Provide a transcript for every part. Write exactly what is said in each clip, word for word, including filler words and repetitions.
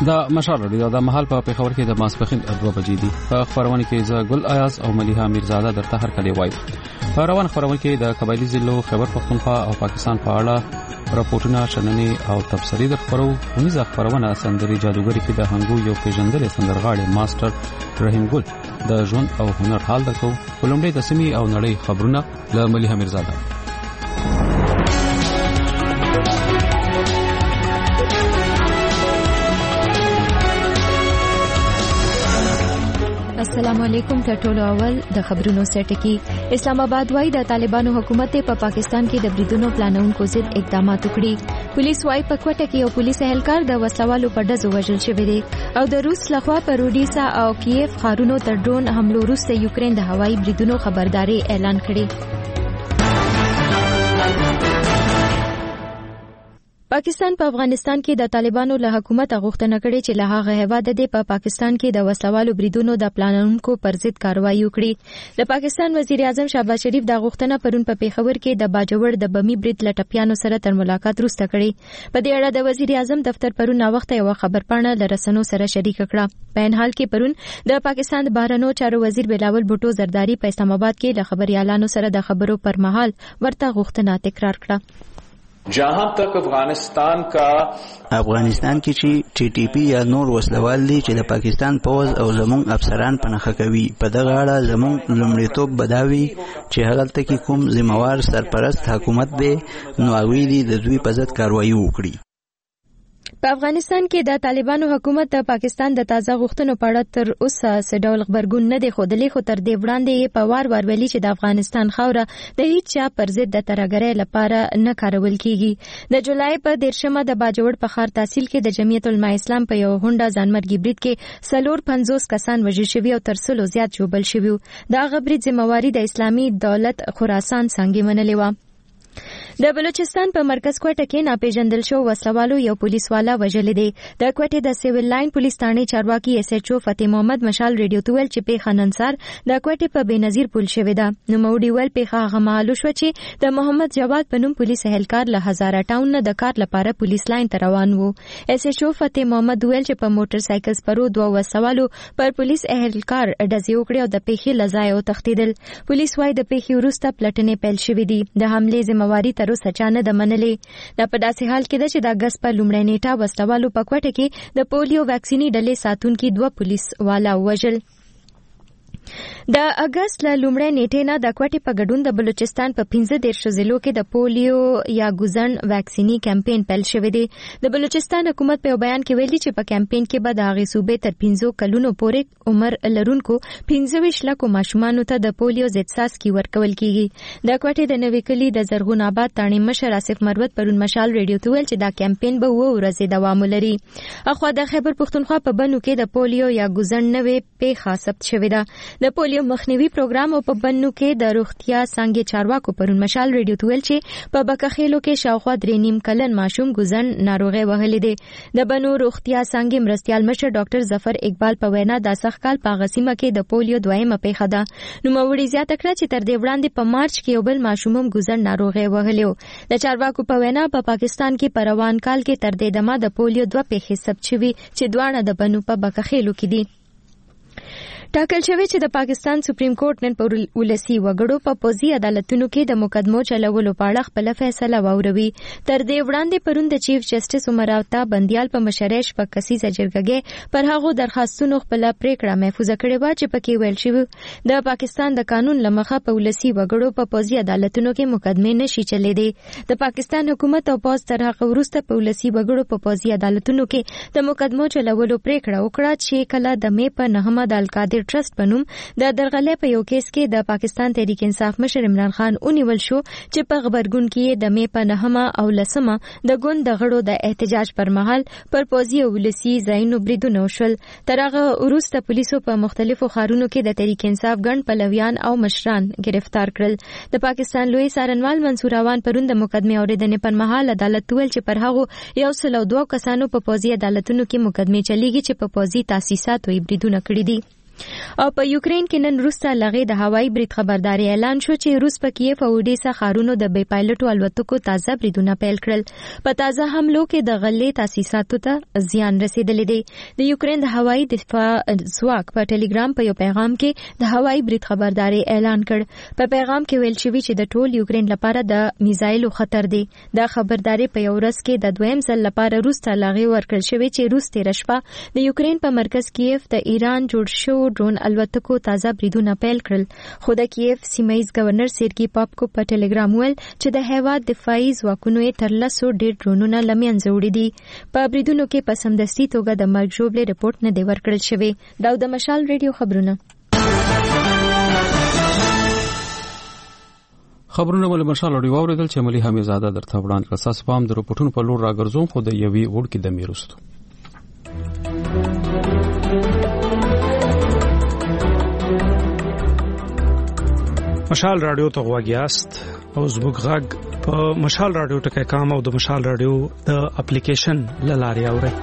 د مشال رادیو د محل په پیښور کې د ماسپخین دوه بجې دي. په خبرونه کې ز ګل ایاز او ملیحه میرزاده درته هر کله وایي. په روان خبرونه کې د قبایلی ضلعو خیبر پختونخوا او پاکستان په اړه راپورټونه شننې او تبصرې د خبرو ونیزه خبرونه سندري جادوګری کې د هنګو یو پیژندل سندرغاړي ماستر رحیم ګل د ژوند او هنر حال دکو ولومړی د سیمې او نړۍ خبرونه له ملیحه میرزاده. السلام علیکم. تر ټولو اول د خبرونو سرټکی. اسلام آباد وايي د طالبانو حکومت په پاکستان کې د بریدونو پلانونکو ضد اقدامات وکړي. پولیس وايي په کوټه کې یو پولیس اهلکار د وسلوالو په ډزو وژل شوی دی او د روس لخوا په روډیسا او کیف ښارونو تر ډرون حملو وروسته یوکرين د هوایي بریدونو خبرداري اعلان کړي. پاکستان په افغانستان کې د طالبانو له حکومت غوښتنه کړې چې له هغه هیواد د په پاکستان کې د وسلوالو بریدونو د پلانونکو پر ضد کاروایی وکړي. د پاکستان وزیر اعظم شهباز شریف د غوښتنه پرون په پیښور کې د باجوړ د بمی برید لټپیانو سره تر ملاقات وروسته کړي. په دې اړه د وزیر اعظم دفتر پرون وخت یو خبرپاڼه لرسنو سره شریک کړه. په ان حال کې پرون د پاکستان د بهرنیو چارو وزیر بلاول بوټو زرداری په اسلام آباد کې له خبريالانو سره د خبرو پر مهال ورته غوښتنه تکرار کړه. جہاں تک افغانستان کا افغانستان کې چې ټي ټي پی یا نور وسلوال دي چې د پاکستان پوز او زموږ افسران پنهخه کوي په دغه اړه زموږ لومړیتوب بداوي چې هغلته کې کوم ذمہوار سرپرست حکومت دی نو هغوی دي د دوی په ضد کاروایی وکړي. په افغانستان کې د طالبانو حکومت د پاکستان د تازه غوښتنو په اړه تر اوسه څه ډول خبرګون نه دی ښودلی، خو تر دې وړاندې یې په وار وار ویلي چې د افغانستان خاوره د هیڅ چا پر ضد د ترهګرۍ لپاره نه کارول کیږي. د جولای په دیرشمه د باجوړ په ښار تحصیل کې د جمعیت العلماء اسلام په یو هونډه ځانمرګي برید کې څلور پنځوس کسان وژل شوي او تر سلو زیات ژوبل شوي. د هغه برید ذمہواري د اسلامي دولت خراسان څانګې منلې وه. د بلوچستان په مرکز کوټه کې ناپېژندل شو وسلوالو یو پولیس والا وژلی دی. د کوټې د سیویل لاین پولیس تھانې چارواکي ایس ایچ او فتح محمد مشال ریډیو ته ویل چې پیښه نن سهار د کوټې په بېنظیر پل شوې ده. نوموړي ویل پیښه هغه مهال وشوه چې د محمد جواد په نوم پولیس اهلکار له هزاره ټاون نه د کار لپاره پولیس لاین ته روان و. ایس ایچ او فتح محمد ویل چې په موټر سایکل سپرو دوه وسلوالو پر پولیس اهلکار ډزې وکړې او د پیښې له ځایه وتښتېدل. پولیس وايي د پیښې وروسته پلټنې پیل شوې دي. د حملې ذمہواري تر اوسه چا نه ده منلې. دا په داسې حال کې ده چې د اګست په لومړۍ نیټه وسلوالو په کوټه کې د پولیو واکسیني ډلې ساتونکي دوه پولیس والا وژل. د اګست له لومړۍ نیټې نه د کوټې په ګډون د بلوچستان په پنځه دېرشو ضلعو کې د پولیو یا ګوزن واکسیني کمپین پیل شوی دی. د بلوچستان حکومت په یو بیان کې ویلي چې په کمپین کې به د هغې صوبې تر پنځو کلونو پورې عمر لرونکو پنځه ویشت لکو ماشومانو ته د پولیو ضد څاڅکي ورکول کیږي. د کوټې د نوي کلي د زرغون آباد تاڼې مشر آصف مروت پرون مشال ریډیو ته ویل چې دا کمپین به اووه ورځې دوام ولري. اخوا د خیبر پښتونخوا په بنو کې د پولیو یا ګوزن نوې پیښه ثبت شوې ده. د پولیو مخنیوي پروګرام او په بنو کې د روغتیا څانګې چارواکو پرون مشال ریډیو ته ویل چې په بکخېلو کې شاوخوا درې نیم کلن ماشوم ګوزن ناروغي وهلې دی. د بنو روغتیا څانګې مرستیال مشر ډاکټر ظفر اقبال په وینا د سخت کال په غسیمه کې د پولیو دویمه پیښه ده. نوموړي زیاته کړه چې تر دې وړاندې په مارچ کې یو بل ماشوم هم ګوزن ناروغي وهلی و. د چارواکو په وینا په پاکستان کې په روان کال کې تر دې دمه د پولیو دوه پیښې ثبت شوي چې دواړه د بنو په بکخېلو کې دي. ټاکل شوی چې د پاکستان سپریم کورټ نن په ولسی وګړو په پوزي عدالتونو کې د مقدمو چلولو په اړه خپل فیصله واوروي. تر دې وړاندې پرون د چیف جسټس عمر عطا بندیال په مشرۍ شپږ کسیزه جرګه پر هغو درخواستونو خپل پریکړه محفوظه کړې وه چې پکې ویل شوی د پاکستان د قانون له مخه په ولسی وګړو په پوزي عدالتونو کې مقدمې نشي چلېدې. د پاکستان حکومت او پوز تر هغه وروسته په ولسی وګړو په پوزي عدالتونو کې د مقدمو چلولو پریکړه وکړه چې کله د مې په نهمه د القادر ټرست په نوم د درغلۍ په یو کیس کې د پاکستان تحریک انصاف مشر عمران خان ونیول شو چې په خبرګون کې د مې په نهمه او لسمه د ګوند د غړو د احتجاج پر مهال پر پوزي او ولسی ځایونو بریدونه وشول. تر هغه وروسته پولیسو په مختلفو ښارونو کې د تحریک انصاف ګڼ پلویان او مشران گرفتار کړل. د پاکستان لوی څارنوال منصور اوان پرون د مقدمې اورېدنې پر مهال عدالت ویل چې پر هغو یو سل او دوه کسانو په پوزي عدالتونو کې مقدمې چلیږي چې په پوزي تاسیساتو یې بریدونه کړي دي. او په یوکرين کې نن روسا لغې د هوایي برید خبرداري اعلان شو چې روس په کیف او اودیسا ښارونو د بې پایلټو الوتکو تازه بریدونه پیل کړل. په تازه حملو کې د غلې تاسیساتو ته زیان رسیدلی دی. د یوکرين د هوایي دفاع ځواک په ټلګرام په یو پیغام کې د هوایي برید خبرداري اعلان کړ. په پیغام کې ویل شوی چې د ټول یوکرين لپاره د میزایلو خطر دی. دا خبرداري په یو ورځ کې د دویم ځل لپاره روس ته لغې ورکړل شوی چې روس تیر شپه د یوکرين په مرکز کیف د ایران جوړ شو ډرون الوتکو تازه بریدونه پیل کړل. خو د کیف سیمایي ګورنر سرګي پاپکو په ټلګرام ویل چې د هیواد دفاعي ځواکونو یې تر لسو ډیر ډرونونه لمنځه وړي دي. په بریدونو کې په سمدستي توګه د مرګ ژوبلې رپورټ نه دی ورکړل شوی. دا د مشال ریډیو خبرونه. خبرونه ول مشال اوري واوریدل چې ملي حمیدزاده درته وړاندې کړ. تاسو په هم د رپورټونو په لور راګرځوم خو د یوې وړ کې د میرستو مشال رادیو ته غواګیاست او زموږ غږ په مشال رادیو ټکي کام او د مشال رادیو د اپلیکیشن لاري اوري.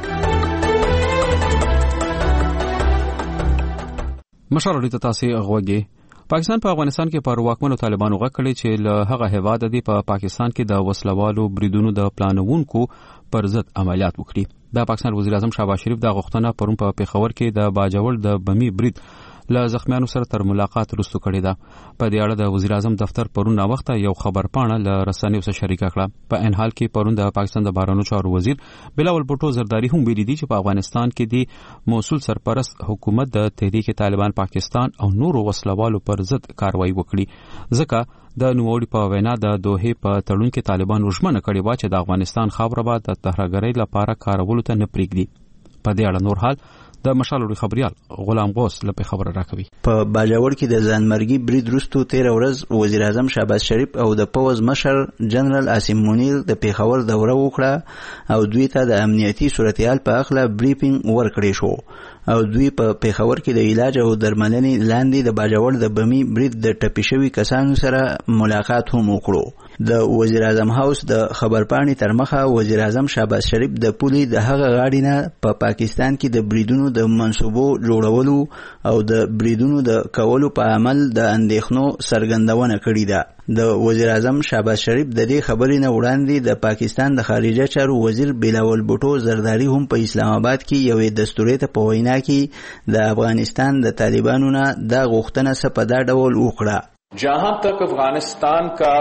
مشال رادیو ته تاسو غواګي. پاکستان په افغانستان کې پر واکمنو طالبانو غږ کړی چې له هغه هیواد دی په پا پاکستان کې د وسلوالو بریدونو د پلانونکو پر ضد عملیات وکړي. د پاکستان وزیر اعظم شهباز شریف د غوښتنه پرون په پیښور کې د باجوړ د بمی برید له زخمیانو سره تر ملاقات وروسته کړی ده. په دې اړه د وزیر اعظم دفتر پرون نا وخت یو خبر پاڼه له رسنیو سره شریکه کړه. په ان حال کې پرون د پاکستان د بهرنیو چارو وزیر بلاول بوټو زرداری هم ویلي دي چې په افغانستان کې د موصول سرپرست حکومت د تحریک طالبان پاکستان او نورو وسلوالو پر ضد کاروایی وکړي. ځکه د نوموړي په وینا د دوحې په تړون کې طالبان وژمنه کړې و چې د افغانستان خاوره به د ترهګرۍ لپاره کارولو ته نه پرېږدي. په دې اړه نور حال د مشالوري خبريال غلام غوث لپاره خبره راکوي. په باجوړ کې د ځانمرګي برید وروسته تیر ورځ وزیر اعظم شهباز شریف او د پوز مشر جنرال عاصم منیر د پیښور دوره وکړه او دوی ته د امنیتي صورتحال په اړه بریفینګ ورکړی شو او دوی په پیښور کې د علاج او درملنې لاندې د باجوړ د بمی برید د ټپي شوي کسانو سره ملاقات هم وکړو. د وزیر اعظم هاوس د خبرپاڼې تر مخه وزیر اعظم شهباز شریف د پولې د هغه غاړې نه په پا پاکستان کې د بریدونو د منصوبو جوړولو او د بریدونو د کولو په عمل د اندېښنو څرګندونه کړې ده. د وزیر اعظم شهباز شریف د دې خبرې نه وړاندې د پاکستان د خارجه چارو وزیر بلاول بوټو زرداری هم په اسلام آباد کې یوې دستوري ته په وینا کې د افغانستان د طالبانو نه د غوښتنه څخه په دا ډول وکړه. जहां तक अफगानिस्तान का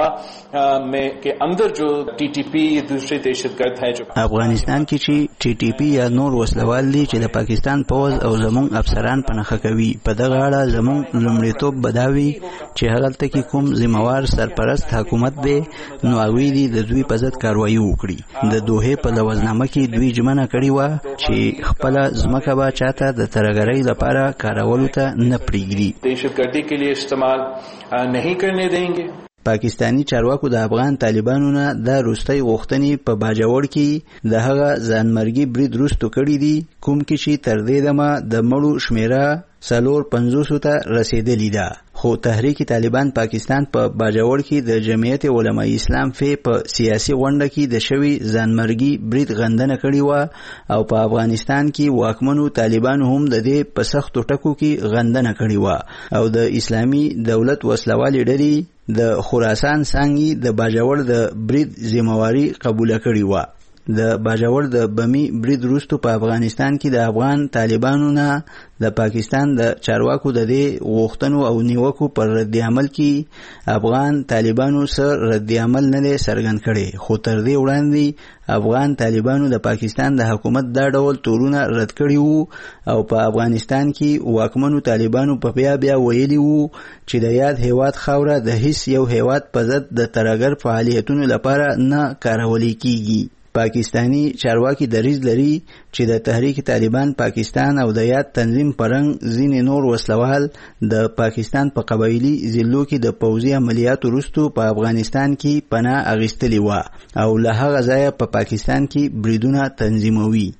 में के अंदर जो टीटीपी दूसरे दहशतगर्द है जो افغانستان کې چې ټي ټي پی یا نور وسلوال دي چې د پاکستان پوز او زمون افسران په نخښه کوي په دغه اړه زمون لومړیتوب بداوي چې هغلته کې کوم ذمہوار سرپرست حکومت دی نو هغوی دي د دوی په ضد کاروایی وکړي. د دوحې په لوزنامه کې دوی ژمنه کړې وه چې خپله ځمکه به چاته د ترهګرۍ لپاره کارولو ته نه پرېږدي. दहशतगर्दी के लिए इस्तेमाल नहीं करने देंगे. پاکستانی چارواکو د افغان طالبانو نه د روستۍ غوښتنې په باجوړ کې د هغه ځانمرګي برید وروسته کړي دي کوم کې چې تر دې دمه د مړو شمیره څلور پنځوسو ته رسیدلې ده. خو تحریک طالبان پاکستان په پا باجوړ کې د جمعیت علماء اسلام فی په سیاسي غونډه کې د شوی ځانمرګي برید غندنه کړې و او په افغانستان کې واکمنو طالبان هم د دې په سختو ټکو کې غندنه کړې و او د اسلامي دولت وسلوالې ډلې د خراسان څنګه د باجوړ د برید ذمہواری قبول کړې و. د باجوړ د بمی برید وروسته په افغانستان کې د افغان طالبانو نه د پاکستان د چارواکو د دې غوښتنو او نیوکو پر رد عمل کې افغان طالبانو سره رد عمل نه څرګند کړي. خو تر دې وړاندې افغان طالبانو د پاکستان د حکومت دا ډول تورونه رد کړي وو او په افغانستان کې واکمنو طالبانو په بیا بیا ویلي وو چې د یاد هیواد خاوره د هیڅ یو هیواد په ضد د ترهګر فعالیتونو لپاره نه کارول کیږي. پاکستانی چارواکي دریځ لري چې د تحریک طالبان پاکستان او د یاد تنظیم پرنګ ځینې نور وسلوال د پاکستان په قبایلی ضلعو کې د پوځي عملیاتو وروسته په افغانستان کې پناه اخیستلې وه او له هغه ځایه په پاکستان کې بریدونه تنظیموي.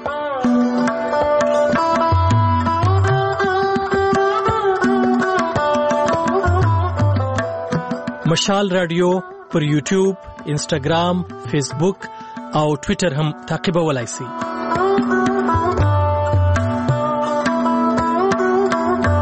مشال رادیو پر یوټیوب، انسټاګرام، فیسبوک او ټویټر هم تعقیبولای شئ.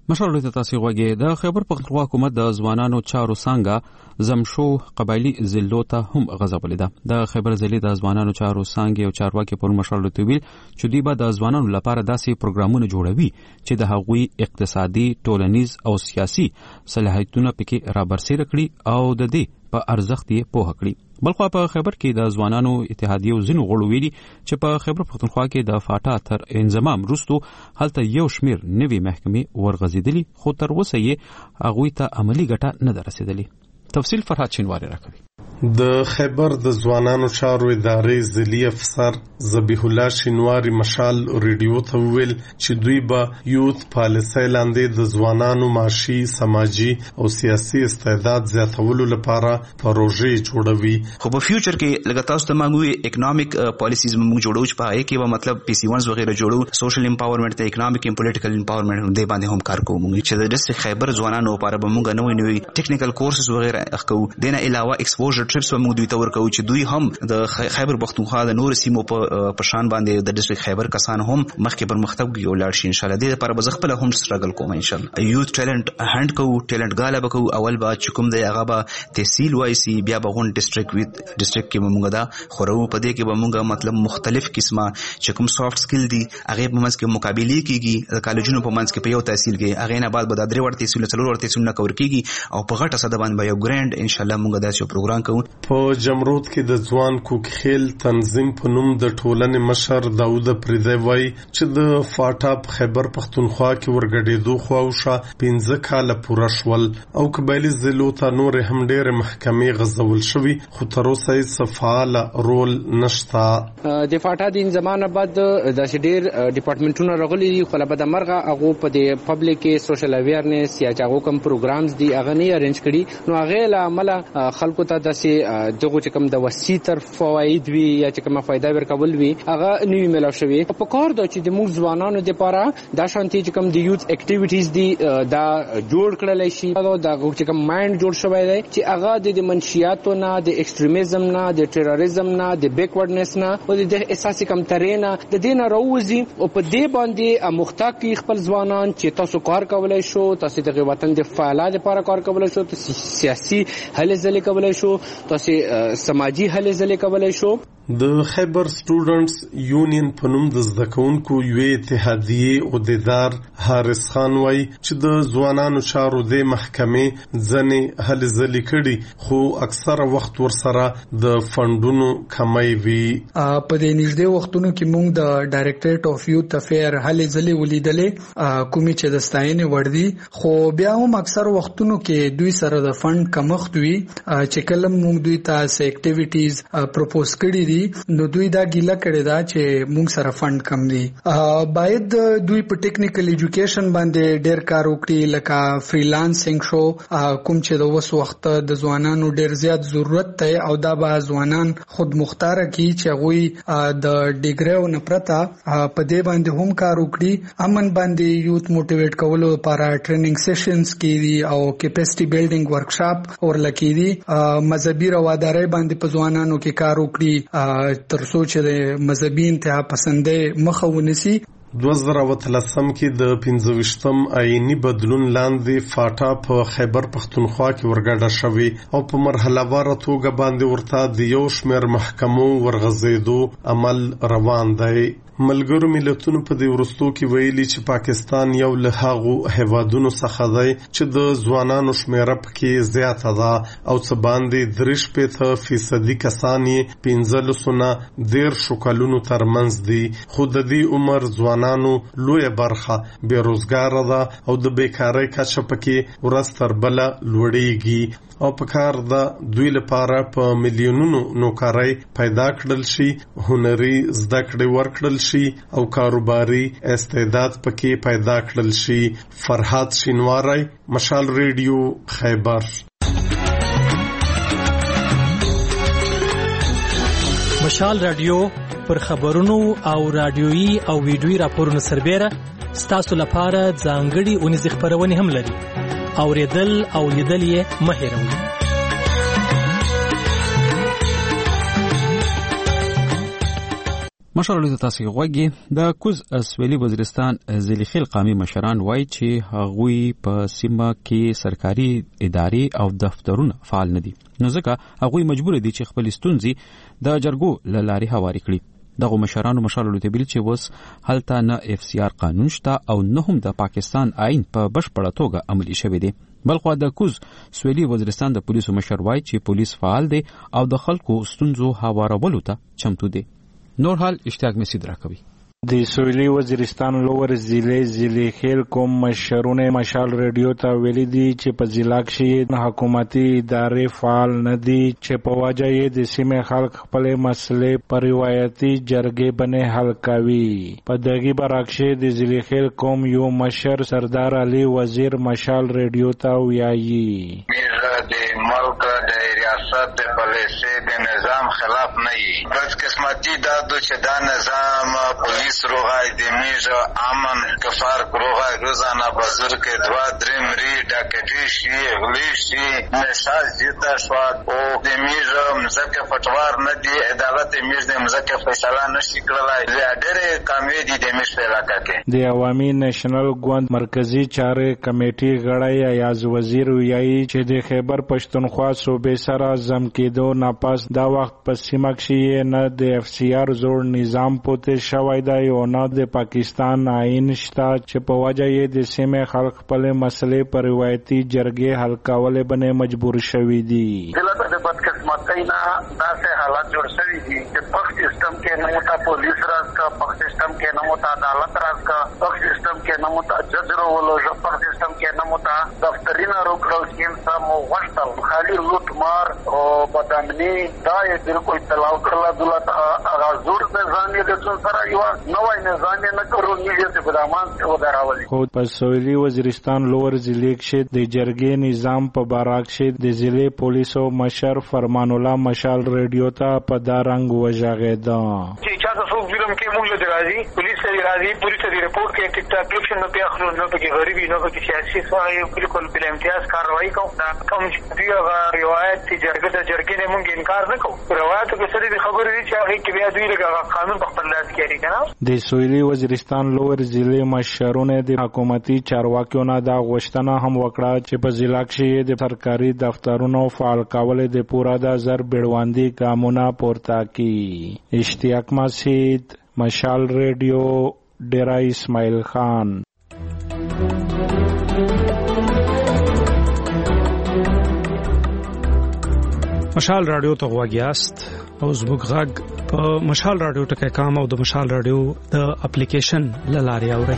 مشال ته تاسو غوږی د خیبر پختونخوا حکومت د ځوانانو چارو څنګه زمشو قبایلی ضلعو ته هم غځولې ده. د خیبر ضلع د ځوانانو چارو څنګه او چارواکي پر مشال ته ویل چې دوی به د ځوانانو لپاره داسې پروګرامونه جوړوي چې د هغوی اقتصادي، ټولنیز او سیاسي صلاحیتونه پکې رابرسېره کړي او د دې په ارزښت یې پوهه کړي. بلخو په خیبر کې د ځوانانو اتحادیو ځینو غړو ویلي چې په خیبر پختونخوا کې د فاټا تر انضمام وروسته هلته یو شمیر نوې محکمې ورغځېدلي، خو تر اوسه یې هغوی ته عملي ګټه نه ده رسېدلې. تفصیل فرهاد شینواری راکوي. د خیبر د ځوانانو چارو ادارې ضلعي افسر ذبیح الله شینواری مشال ریډیو ته ویل چې دوی به یوث پالیسي لاندې د ځوانانو معاشي، سماجي او سیاسي استعداد زیاتولو لپاره پروژې جوړوي. خو په فیوچر کې لکه تاسو ته موږ اکونومیک پالیسیز موږ جوړو چې په هغه کې به مطلب پی سی ونز وغیرہ جوړو، سوشل امپاورمنت ته اکونومیک او پولیټیکل امپاورمنت دې باندې هم کار کوو. موږ چې د ډسټریکټ خیبر ځوانانو لپاره به موږ نوې نوې ټیکنیکل کورسز وغیرہ اخکو. دنه علاوه ایکسپوژر ټریپس به موږ دوی ته ورکوو چې دوی هم د خیبر پختونخوا د نور سیمو په شان باندې د ډسټریکټ خیبر کسان هم مخکې پرمختګ ولاړ شي. ان شاء الله دې لپاره به خپل هم سټرګل کوم. ان شاء الله یوث ټالنت هاند کوو، ټالنت غاله بکو. اول با چې کوم د هغه به تحصیل وای سي، بیا به غون ډسټریکټ ویت ډسټریکټ کې موږ دا خورو. په دې کې به موږ مطلب مختلف قسمه چې کوم سافټ سکل دي هغه په منځ کې مقابله کیږي. د کالجونو په منځ کې په یو تحصیل کې هغه نه بعد به د درې ورته تحصیل څلور ورته تحصیل نه کور کیږي او په غټه صد باندې یو ګرانډ ان شاء الله موږ داسې پروګرام کوو. په جمرود کې د ځوان کوکخیل تنظیم په نوم د ټولنې مشر داوود پریدی وای چې د فاټا خیبر پختونخوا کې ورګډېدو خواوشه پنځه کاله پوره شول او قبایلی ضلعو ته نور هم ډېرې محکمې غځول شوي، خو تر اوسه یې فعال رول نشته. د فاټا د انضمام بعد د ډېر ډپارټمنټونو راغلي دي، خو له مرغه هغه په د پبلک کې سوشل اویرنس یا هغه کوم پروګرامز دي هغه نه ارینج کړي. نو هغه له عمل خلکو ته داسې دغه چې کوم د وسیع تر فواید وی یا چې کومه فائدہ ورکول وی هغه نوی ملو شوی. په کار دا چې د موږ ځوانانو لپاره دا شانتي چې کوم د یوث اکټیویټیز دي دا جوړ کړل شي. دا چې کوم مایند جوړ شوی دی چې هغه د منشیاتو نه، د ایکستریمیزم نه، د ټیرریزم نه، د بیکورډنس نه او د اساسي کم ترینه د دین راوځي او په دې باندې مختاقي خپل ځوانان چې تاسو کار کولای شو، تاسو د وطن د فعالیت لپاره کار کولای شو، تاسو سیاسي هلې ځلې کولای شو، تاسو سماجی هلې ځلې کولای شو. د خیبر سټوډنټس یونین په نوم د زده کوونکو یوې اتحادیې عہدیدار حارث خان وای چې د ځوانانو چارو د محکمې ځنې هلې ځلې کړي، خو اکثره وخت ورسره د فندونو کمی وي. په دې نږدې وختونو کې موږ د ډایرکټریټ اف یوث افیر هلې ځلې ولیدلې کومې چې د ستاینې وړ دي، خو بیا هم اکثر وختونو کې دوی سره د فند کمښت وي چې کله موږ دوی ته اکټیویټیز پروپوز کړي نو دوی دا ګیله کړې ده چې موږ سره فند کم دی. باید دوی په ټیکنیکل ایجوکیشن باندې ډېر کار وکړي، لکه فریلانسینګ شو کوم چې د اوس وخت د ځوانانو ډېر زیات ضرورت دی او دا به ځوانان خود مختار کی چې هغوی د ډیګریو نه پرته په دې باندې هم کار وکړي. امن باندې یوث موټیویټ کولو لپاره ټریننګ سیشنز کیږي او کیپاسټي بیلډینګ ورکشاپ ورلکې دي. مذهبي روادارۍ باندې په ځوانانو کې کار وکړي تر څو چې د مذهبي انتها پسندۍ مخه ونیسي. دوه زره اتلسم کې د پنځه ویشتم آئینی بدلون لاندې فاټا په خیبر پختونخوا کې ورګډه شوې او په مرحله واره توګه باندې ورته د یو شمېر محکمو ورغځېدو عمل روان دی. ملګرو ملتونو په دې وروستو کې ویلي چې پاکستان یو له هغو هیوادونو څخه دی چې د ځوانانو شمیره پکې زیاته ده او څه باندې درې شپېته فیصدي کسان یې پنځلسو نه دېرشو کلونو ترمنځ دي، خو د دې عمر ځوانانو لویه برخه بېروزګاره ده او د بیکارۍ کچه پکې ورځ تر بله لوړېږي او په کار ده دوی لپاره په میلیونونو نوکرۍ پیدا کړل شي، هنري زده کړې ورکړل شي او کاروباري استعداد پکې پیدا کړل شي. فرهاد شینواری، مشال ریډیو، خیبر. مشال رادیو پر خبرونو او رادیويي او ویډیويي راپورونو سربېره ستاسو لپاره ځانګړي اونیز خبرونه هم لري. اوریدل او لیدل یې مه هېروئ. مشرلو تاسو غوږی د کوز سویلي وزیرستان زلیخیل قومي مشران وایي چې هغوی په سیمه کې سرکاري ادارې او دفترونه فعال نه دي، نو ځکه هغوی مجبور دي چې خپل ستونزې د جرګو له لارې هواري کړي. دغه مشرانو مشرلو ته ویل چې اوس هلته نه اف سی آر قانون شته او نه هم د پاکستان آئین په بشپړه توګه عملي شوی دی. بلخو د کوز سویلي وزیرستان د پولیسو مشر وایي چې پولیس فعال دی او د خلکو ستونزو هوارولو ته چمتو دی. نور حال اشتیاق مسید راکوي. د سویلي وزیرستان لوور ضلع زلیخیل کوم مشرونه مشال ریډیو ته ویلي دي چې په ضلع کې حکومتي ادارې فعال نه دي چې په وجه یې د سیمې خلک خپل مسلې په روایتي جرګې باندې حل کوي. په دغه برعکس د زلیخیل کوم یو مشر سردار علي وزیر مشال ریډیو ته ویایي د ملک د ریاست د پالیسي د نظام خلاف نه وي، بس قسمتي دا چې دا نظام پولیس روغای د میجا امن کفار روغای روزانه بزرگ دوا دریم ری ډاکټي شي غلی شي نشاز جدا شو او د میجا مزکه پټوار نه دی عدالت میج د مزکه فیصله نشي کړلای. ډېر کامیدي د میج په علاقه کې د عوامي نېشنل ګوند مرکزی چارې کمیټې غړی ایاز وزیر ویایي چې د خیبر پښتونخوا صوبې سره زم کېدو ناپاس دا وخت په سیمه کې نه د اف سی آر زوړ نظام پوتې شوی دی او نه د پاکستان آئین شته چې په وجه یې د سیمې خلک خپل مسلې په روایتي جرګې حل کولو باندې مجبور شوي دي. دلته د بدقسمتۍ نه داسې حالات جوړ شوي دي چې پخ سیستم کې نه موته پولیس راز کا، پخ سیستم کې نه موته عدالت راز کا، پخ سیستم کې نه موته جج رولو، پخ سیستم کې نه موته دفترینه روکړل سیم سم وشتل خالی لوټ مار او بدامني دا یې بالکل تلاو کړل. دولت اغازور نظام یې د څون سره یو نوای نظام نه کړو نیږي په دامان څه ودراولي. خو په سویلي وزیرستان لوور ضلع کې د جرګې نظام په برعکس د ضلع پولیسو مشر فرمان الله مشال ریډیو ته په دا رنګ وژغېدا چې چا څه ظلم کې موږ له راځي پولیس ته راځي پولیس ته ریپورت کوي ټیک ټاک اکشن نه پیاخلو نه پکې غریبي نه پکې سیاسي سوای بالکل بل امتیاز کاروایی کوم دا کوم چې دی روایت چې جرګه د جرګې نه موږ انکار نه کوو. روایت کې څه دي خبرې دي چې هغه کې بیا دوی له قانون په خپل لاس کې لري کنه. د سویلي وزیرستان لوور ضلع مشرونه د حکومتي چارواکیو نه دا غوښتنه هم وکړه چې په ضلع کې د سرکاري دفترونو فعال کول د پورا د زر بیړواندي ګامونه پورته کړي. اشتیاق مسید مشال ریډیو ډیرا اسماعیل خان. مشال رادیو ته غواګیاست او زموږ غږ په مشال رادیو ټکی کام او د مشال رادیو د اپلیکیشن لاري اوري.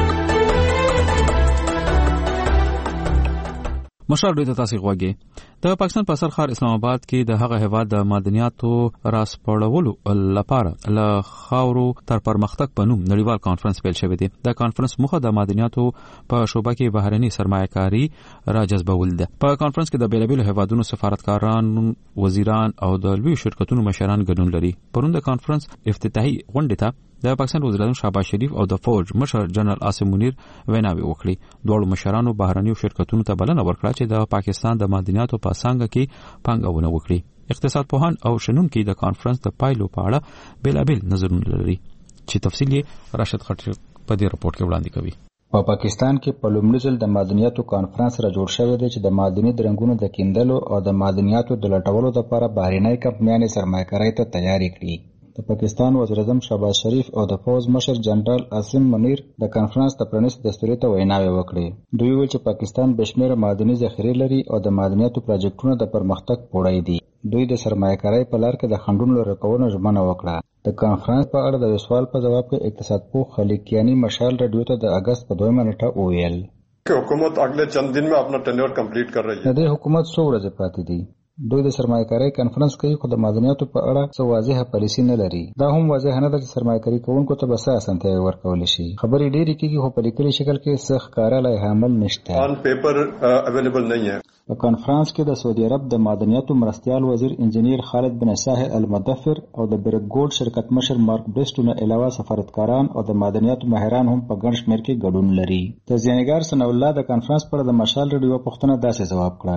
مشال رادیو تاسو غواګي د پاکستان په سرخار اسلام آباد کې د هغه هیواد د معدنیاتو راسپړولو لپاره له خاورو تر پرمختګ په نوم نړیوال کانفرنس پیل شوی دی. د کانفرنس موخه د معدنیاتو په شوبه کې بهرني سرمایه‌کاري راجذبول ده. په کانفرنس کې د بیلابیلو هیوادونو سفارتکاران، وزیران او د لوی شرکتونو مشران ګډون لري. پرون د کانفرنس افتتاحي غونډه ته د پاکستان وزیر اعظم شهباز شریف او د فوج مشر جنرال عاصم منیر ویناوي وکړي. دوه مشرانو بهرني شرکتونو ته بلنه ورکړه چې د پاکستان د معدنیاتو په څنګه کې پانګونه وکړي. اقتصاد پوهان او شنونکي د کانفرنس د پایلو په اړه بیلابیل نظرونه لري چې تفصیل یې راشد خټک په دې راپور کې وړاندې کوي. په پاکستان کې په لومړي ځل د معدنیاتو کانفرنس را جوړ شوی دی چې د معدني درنګونو د کیندلو او د معدنیاتو د لټولو لپاره بهرنۍ کمپنیانې سرمایه‌کارۍ ته تیاری کړي. د پاکستان وزیر اعظم شهباز شریف او د فوج مشر جنرال عاصم منیر د کانفرنس د پرانیستو دستوري ته ویناوي وکړې. دوی ویل چې پاکستان بشمیره معدني ذخیرې لري او د معدنیاتو پروجیکټونو د پرمختګ پوړی دي. دوی د سرمایه‌کارۍ په لار کې د خنډونو لرې کولو ژمنه وکړه. د کانفرنس په اړه د سوال په جواب کې اقتصاد پوه خلیقیانی مشال رادیو ته د اگست په دویمه نیټه وویل چې حکومت اگلے چند دن میں اپنا ٹینیور کمپلیٹ کر رہی ہے. د حکومت څو ورځې پاتې دي. دوی د سرمایه‌کارۍ کانفرنس کوي خو د معدنیاتو په اړه څه واضحه پالیسي نه لري. دا هم واضح نه ده چې سرمایه‌کاري کوونکو ته به څه اسانتیاوې ورکول شي. خبرې ډېرې کېږي خو په لیکلي شکل کې څه ښکاره لایحه عمل نشته. آن پیپر اویلیبل نه ہے. په کانفرنس کې د سعودي عرب د معدنیاتو مرستیال وزیر انجنیر خالد بن صالح المدفر او د برک ګولډ شرکت مشر مارک بیسټو نه علاوه سفارتکاران او د معدنیاتو ماهران هم په ګڼ شمېر کې ګډون لري. د زینګار سناء الله د کانفرنس پر د مشال رادیو پوښتنه داسې جواب کړه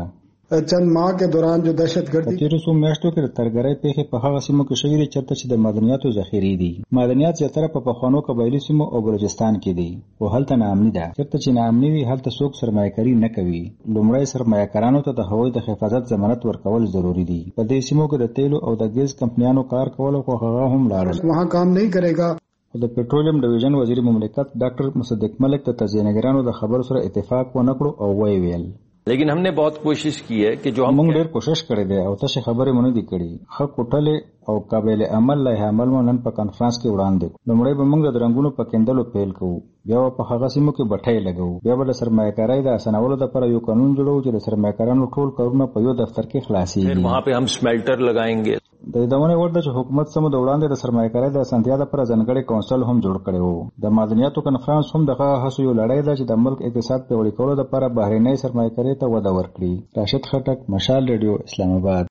चंद माह के दौरान जो दहशतगर्दी تیرو څو میاشتو کې د ترګرۍ پیښې په هغه سیمو کې شوې دي چېرته چې د معدنیاتو ذخیرې دي. معدنیات زیاتره په پخوانو قبایلي سیمو او بلوچستان کې دي او هلته ناامني ده. چېرته چې ناامني وي هلته څوک سرمایه‌کاري نه کوي. لومړی سرمایه‌کارانو ته د هغوی د حفاظت ضمانت ورکول ضروری دي. په دې سیمو کې د تیلو او د ګیس کمپنیانو کار کول خو هغه هم لاړل. وहाँ काम नहीं करेगा. د پټرولیم ډیویژن وزیر مملکت ډاکټر مصدق ملک د تزیینګرانو د خبرو سره اتفاق ونه کړو او وی ویل लेकिन हमने बहुत कोशिश की है कि जो हम موږ ډېر کوشش کړی دی او تاسو خبرې مونږ دي کړې خو کوټلې او قابل عمل له عمل مو نن په کانفرنس کې وړاندې لومړی به موږ د رنگونو په کېندلو پیل کوو بیا په هغه سیمو کې بټۍ لګو بیا به د سرمایه‌کارۍ د اسانولو لپاره یو قانون جوړو چې د سرمایه‌کارانو ټول کارونه په یو دفتر کې خلاصي फिर वहां पे हम स्मेल्टर लगाएंगे. د دونه ورته چې حکومت سم د وړاندې د سرمایه‌کارۍ د اسانتیا لپاره ځانګړي کونسل هم جوړ کړي وو. د معدنیاتو کانفرنس هم دغه هڅو یو لړۍ ده چې د ملک اقتصاد پیاوړی کولو لپاره بهرنۍ سرمایه‌کارۍ ته وده ورکړي. راشد خټک، مشال ریډیو، اسلام آباد.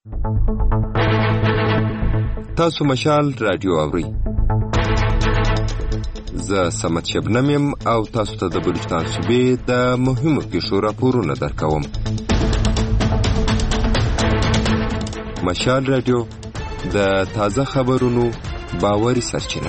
تاسو مشال رادیو اورئ. زه سمت شبنم یم او تاسو ته د بلوچستان صوبې د مهمو پیښو راپورونه درکوم. مشال رادیو د تازه خبرونو باوري سرچینه.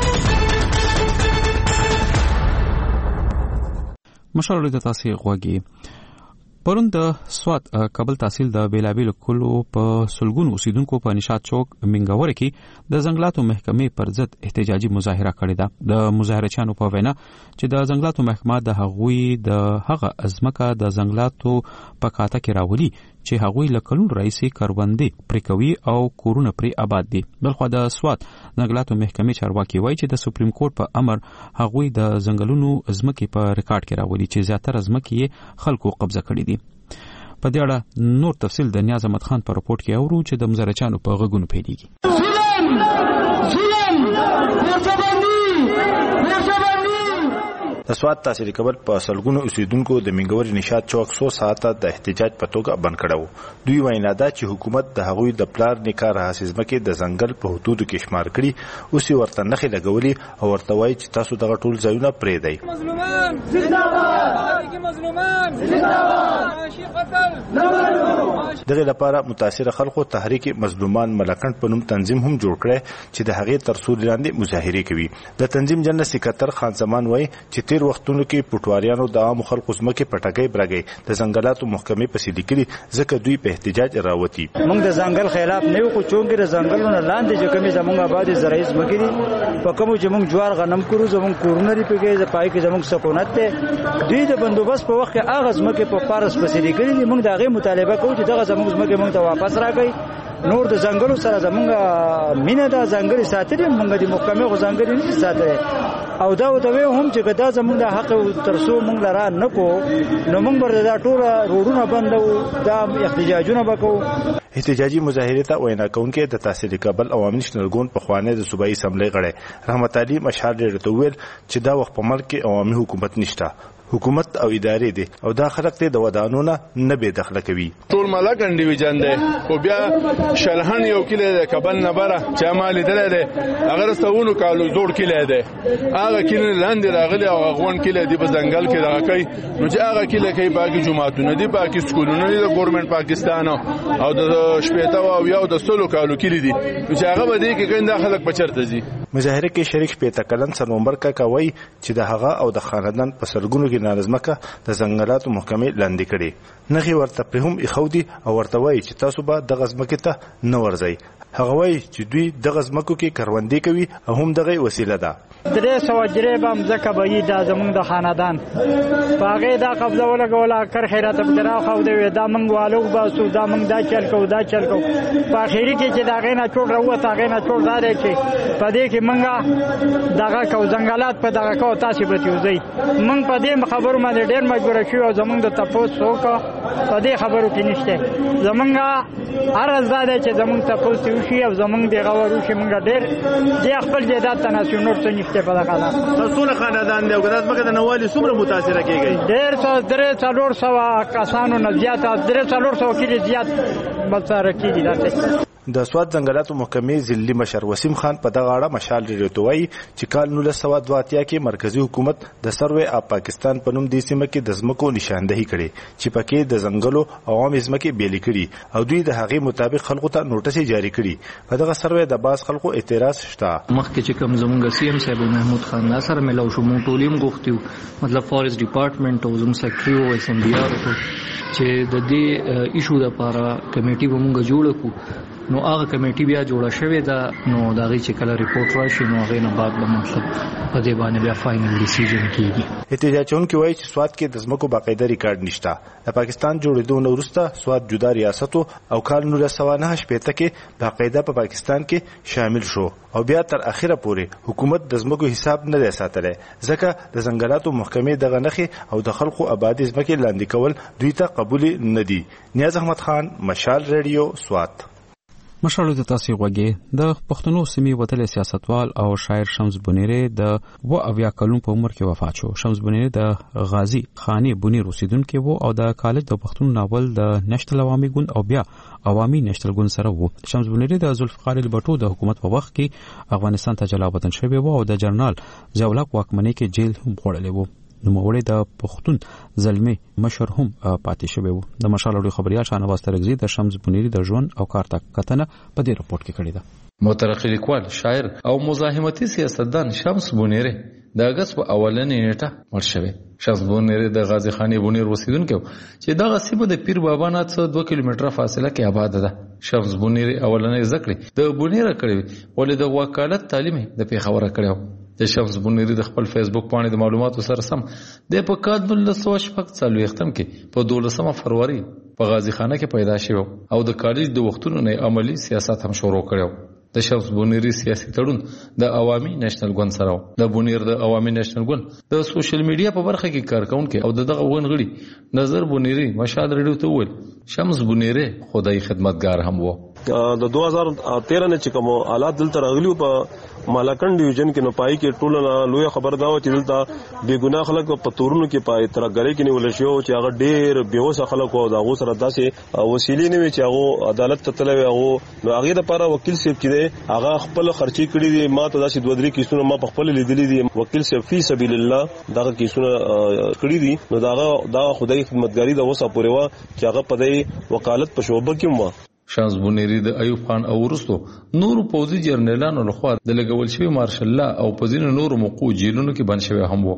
مشال رادیو د تاسو غوږی پرون د سوات کابل تحصیل د بیلابیل کلو په سلګون اوسیدونکو په نشاط چوک منګور کې د ځنګلاتو محکمې پر ضد احتجاجي مظاهره کړې ده. د مظاهرچیانو په وینا چې د ځنګلاتو محکمه د هغوی د هغه ازمکه د ځنګلاتو په کاته کې راولي چې هغوی له کلون رئیسي کاروبندې پریکوي او کورونه پری آباد دي. بلخو د سوات ځنګلاتو محکمې چارواکي وایي چې د سپریم کورټ په امر هغوی د ځنګلونو ازمکه په ریکارډ کې راولي چې زیاتره ازمکه خلکو قبضه کړې دي. په دې اړه نور تفصیل د نیاز احمد خان په راپورټ کې اورو چې د مزارچانو په غږونو پیلېږي. د سوات تحصیل کابل په سلګونو اوسیدونکو د منګوري نشاط چوک څو ساعته د احتجاج په توګه بند کړو. دوی وینا ده چې حکومت د هغوی د پلار نکار حساسمکه د ځنګل په حدودو کې شمار کړي او سی ورته نخې لګولي او ورته وایي چې تاسو دغه ټول ځایونه پرې دی. مظلومان زنده‌باد مظلومان زنده‌باد. دغه لپاره متاثر خلکو تحریک مظلومان ملکند په نوم تنظیم هم جوړ کړی چې د هغې تر څو لاندې مظاهره کوي. د تنظیم جنرال سکرټر خان زمان وایي چې تیر وختونو کې پټواریانو د عام خلکو ځمکې پټګۍ برګۍ د ځنګلاتو محکمې په سیدی کړي ځکه دوی په احتجاج راوتی. موږ د ځنګل خلاف نه یو کو چونګې د ځنګلونو لاندې چې کومې زموږ آبادی زرعي ځمکې دي په کوم چې موږ جوار غنم کړو زموږ کورونه لري په کې پای کې زموږ سکونت ته دوی د بندوبست په وخت کې هغه ځمکې په پارس په سیدی کړي موږ د هغه مطالبه کوو چې دغه زموږ ځمکې موږ ته واپس راکړي. نور د ځنګلو سره زمونږ مینه ده ځنګلي ساتلې موږ د محکمې غو ځنګلي نه ساتلې او دا و دوی هم چې دا زمونږ د حق ترسو موږ لاره نه کو نو موږ ورته دا ټول روډونه بندو دا احتجاجونه وکړو. احتجاجي مظاهره ته وینا کوونکې د تحصیل کابل عوامي نشنل ګوند په خوانه د صوبایي اسمبلی غړی رحمت علي مشهار ډېر ته ویل چې دا وخت په ملک کې عوامي حکومت نشته حکومت او ادارې دي او دا خلک ته د ودانونه نه به دخل کوي. ټول ملکن ډیویژن دی او بیا شلهن یو کله د کابل نه بره چې مال دل دی اگر سونو کالو جوړ کله دی هغه کله لاندې راغلي او غون کله دی په ځنګل کې راکې نو چې هغه کله کې باقي جماعتونه دي باقي سکولونه دي د ګورنمنت پاکستان او د شپېته او یو د سلو کالو کله دي چې هغه به دي کې ګنده خلک بچرته دي. مظاهره کې شریک شپېته کلن سنومبر کا کوي چې د هغه او د خاندان په سرګونو کې نارضمکه د ځنګلاتو محکمې لاندې کړي نغي ورته په هم اخودي او ورته وایي چې تاسو به د غزمکه ته نه ورځي. هغه وایي چې دوی د غزمکو کې کروندې کوي او هم دغه وسیله ده. درې سو جریب هم ځکه به یې د زمونږ د خاندان باغې دا قبضه ولګوله کر خیرات بګرا خو دی دا منګ والو باسو دا منګ دا چل کو دا چل کو په اخیری کې چې دا غینا ټول راوته غینا ټول داري چې په دې کې منګه دغه کو ځنګلات په دغه کو تاسو به تیوځي منګ په دې خبرو باندې ډېر مجبور شو او زمونږ د تاسو کو په دې خبرو کې نشته زمونږه ارز زده چې زمونږ تاسو شي او زمونږ دغه ورو چې منګه ډېر د خپل جیدات تناسب نور څه نشته په دغه حالت. تاسو خاندان دی او ګداز مګه د نوالي څومره متاثر کیږي؟ ډېر څو درې څلور سو کسانو نه زیات درې څلور سو کې زیات بل سره کیږي. د سواد ځنګلاتو محکمې ضلعي مشر وسیم خان په دغه اړه مشال ریډیو ته وایي چې کال نولس سوه دوه اتیا کې مرکزی حکومت د سروې اف پاکستان په نوم د سیمه کې د ځمکو نشاندهي کړي چې پکې د ځنګلو عوام ځمکې بیلې کړي او دوی د هغې مطابق خلکو ته نوټس جاری کړي. په دغه سروې د باز خلکو اعتراض شته. مخکې چې کوم زمونږ سی ام صاحب محمود خان ناصر ملو شو مونږ ټول یې غوښتیو مطلب فارست ډپارټمنټ او زموږ سیکرټري او اس ام بي آر چې د دې ایشو لپاره کمیټي به مونږ جوړ کړو. نو هغه کمیټي بیا جوړه شوې ده نو د هغې چې کله ریپورټ راشي نو هغې نه بعد به مطلب په دې باندې بیا فاینل ډیسیژن کېږي. احتجاج کوونکي وایي چې سواد کې د ځمکو باقاعده ریکارډ نشته. د پاکستان جوړېدو نه وروسته سواد جدا ریاست او کال نولس سوه نهه شپېته کې باقاعده په پاکستان کې شامل شو او بیا تر اخره پورې حکومت د ځمکو حساب نه دی ساتلی ځکه د ځنګلاتو محکمې دغه نښې او د خلکو آبادي ځمکې لاندې کول دوی ته قبول نه دي. نیاز احمد خان، مشال ریډیو، سوات. مشالو د تاسو غوږی د پښتنو سیمې وتلې سیاستوال او شاعر شمس بنيري د و اویا کلون په عمر کې وفات شو. شمس بنيري د غازی خانی بنیر اوسیدونکو وو او د کالج د پښتون ناول د نشتل عوامي ګوند او بیا عوامي نشتل ګوند سره وو. شمس بنيري د ذوالفقار البټو د حکومت په وخت کې افغانستان ته جلا وطن شوی وو او د جنرال ضیاءالحق واکمنۍ کې جیل هم خوړلی وو. نو موړی د پښتون زلمی مشر هم پاتې شوی وو. د مشال اوري خبريال شاهنواز ترغزي د شمس بنيري د ژوند او کار کتنه په دې رپورت کې کړې ده. مترقي لیکوال، شاعر او مزاحمتي سیاستدان شمس بنيري د اگست په اولنۍ نیټه مړ شوی. شمس بنيري د غازی خانی بنیر اوسیدونکی چې دغه سیمه د پیر بابا نه څخه دوه کیلومتره فاصله کې آباد ده. شمس بنيري اولنۍ زکړې د بنیر کړې ولې د وکالت تعلیم د پیښور کړو. د شمس بنيري د خپل فیسبوک باندې د معلوماتو سره سم د په کال نولس سوه شپږ څلوېښتم کې په دولسمه فروری په غازی خانه کې پیدا شو او د کالج د وختونو نه عملی سیاست هم شروع کړو. د شمس بنيري سیاسي تړون د عوامي نېشنل ګوند سره د بنیر د عوامي نېشنل ګوند د سوشل میډیا په برخه کې کارکونکي او دغه ونغړي نظر بنيري مشال ریډیو ته وویل شمس بنيري خدای خدمتګار هم وو. د دوه هزار تیرہ نه چې کوم حالات دلته راغلیو په مالاکنډ ډیویژن کې نو پای کې ټوله لوی خبر دا و چې دلته بے ګناه خلک په تورونو کې پای ترګری کې نیول شو چې هغه ډېر بیوسه خلک او دغه سره داسې وسیلې نه وي چې هغه عدالت ته تلوي هغه نو هغه لپاره وکیل صاحب چې هغه خپل خرچي کړی دي. ما ته داسې دوه درې کیسونه ما په خپل لیدلې دي. وکیل صاحب فی سبیل الله دغه کیسونه کړی دي نو دغه دا خدای خدمتګاری د وسه پورې وا چې هغه په دې وکالت په شوبه کې مو. شمس بنيري د ایوب خان او ورستو نورو پوځي جرنیلانو لخوا د لګول شوی مارشل الله او په ځینو نورو موقوع جیلونو کې بند شوی هم وو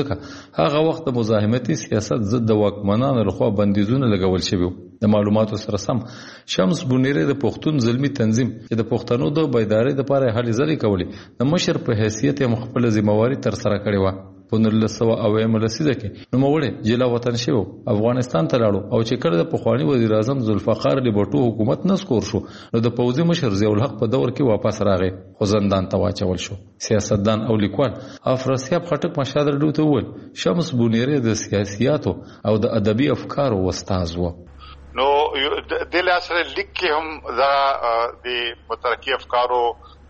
ځکه هغه وخت د مزاحمتي سیاست ضد د واکمنانو لخوا بندیزونه لګول شوی. د معلوماتو سره سم شمس بنيري د پښتون زلمی تنظیم چې د پښتنو د بیدارۍ لپاره هلې ځلې کولې د مشر په حیثیت یې خپل ذمہواری تر سره کړې و. په نولس سوه اویا لسیزه کې نوموړی جلا وطن شو افغانستان ته لاړو او چې کله د پخوانی وزیر اعظم ذوالفقار البټو حکومت نسکور شو نو د پوځي مشر ضیاءالحق په دور کې واپس راغی خو زندان ته واچول شو. سیاستدان او لیکوال افراسیاب خټک مشال ریډیو ته وویل شمس بنيري د سیاسياتو او د ادبي افکارو استاد و. نو د لاسره لیک کې هم دا د مترقي افکارو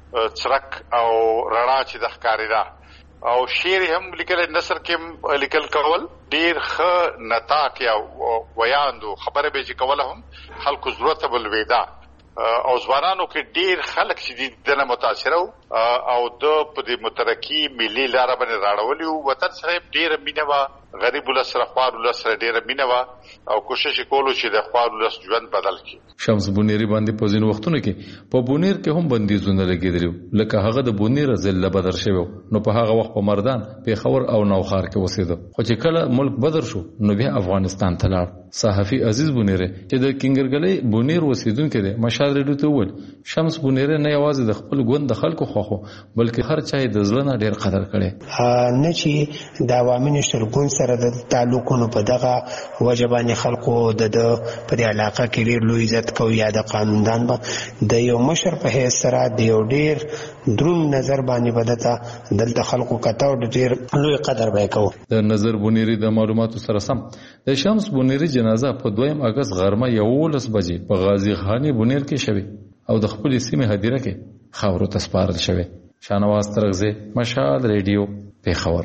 څرک او رڼا چې د ښکارېده او شعر هم لیکل نثر کې لیکل کول ډیر ښه نتاق یا ویاندو خبره به چې کوله هم خلکو ضرورت بل ویدا او ځوانانو کې ډیر خلک چې دنه متاثر او د په دې مترقي ملي لار باندې راړولي وطن سره ډیر مینه غریب ولسره خوار ولسره ډیره مینه وا او کوشش کولو چې د خوار ولس ژوند بدل کړي. شمس بنيري باندې په ځینو وختونو کې په بونیر کې هم بندیزونه لګیدل لکه هغه د بونیر ضلع بدر شوی نو په هغه وخت په مردان پیښور او نوخار کې اوسېده خو چې کله ملک بدر شو نو بیا افغانستان ته لاړ. صحافي عزیز بنيري چې د کینګرګلې بونیر اوسیدونکو دی مشال ریډیو ته وویل شمس بنيري نه یوازې د خپل ګوند د خلکو خوخو بلکې هر چا د ځلنه ډیر قدر کړي نه چې د عوامي نشتل ګوند سره د تعلقونو په دغه وجبانی خلکو د په دې علاقه کې ډیر لوی عزت کوي یا د قانوندان به د یو مشر په حیث سره د یو ډیر دروند نظر باندې بدته دلته خلکو کته او ډیر لوی قدر به کوي. د نظر بنيري د معلوماتو سره سم د شمس بنيري جنازه په دویم اگست غرمه یولس بجې په غازی خانی بنیر کې شوه او د خپل سیمه هدیره کې خاورو ته سپارل شوه. شاهنواز ترغزي مشال ریډیو پیښور.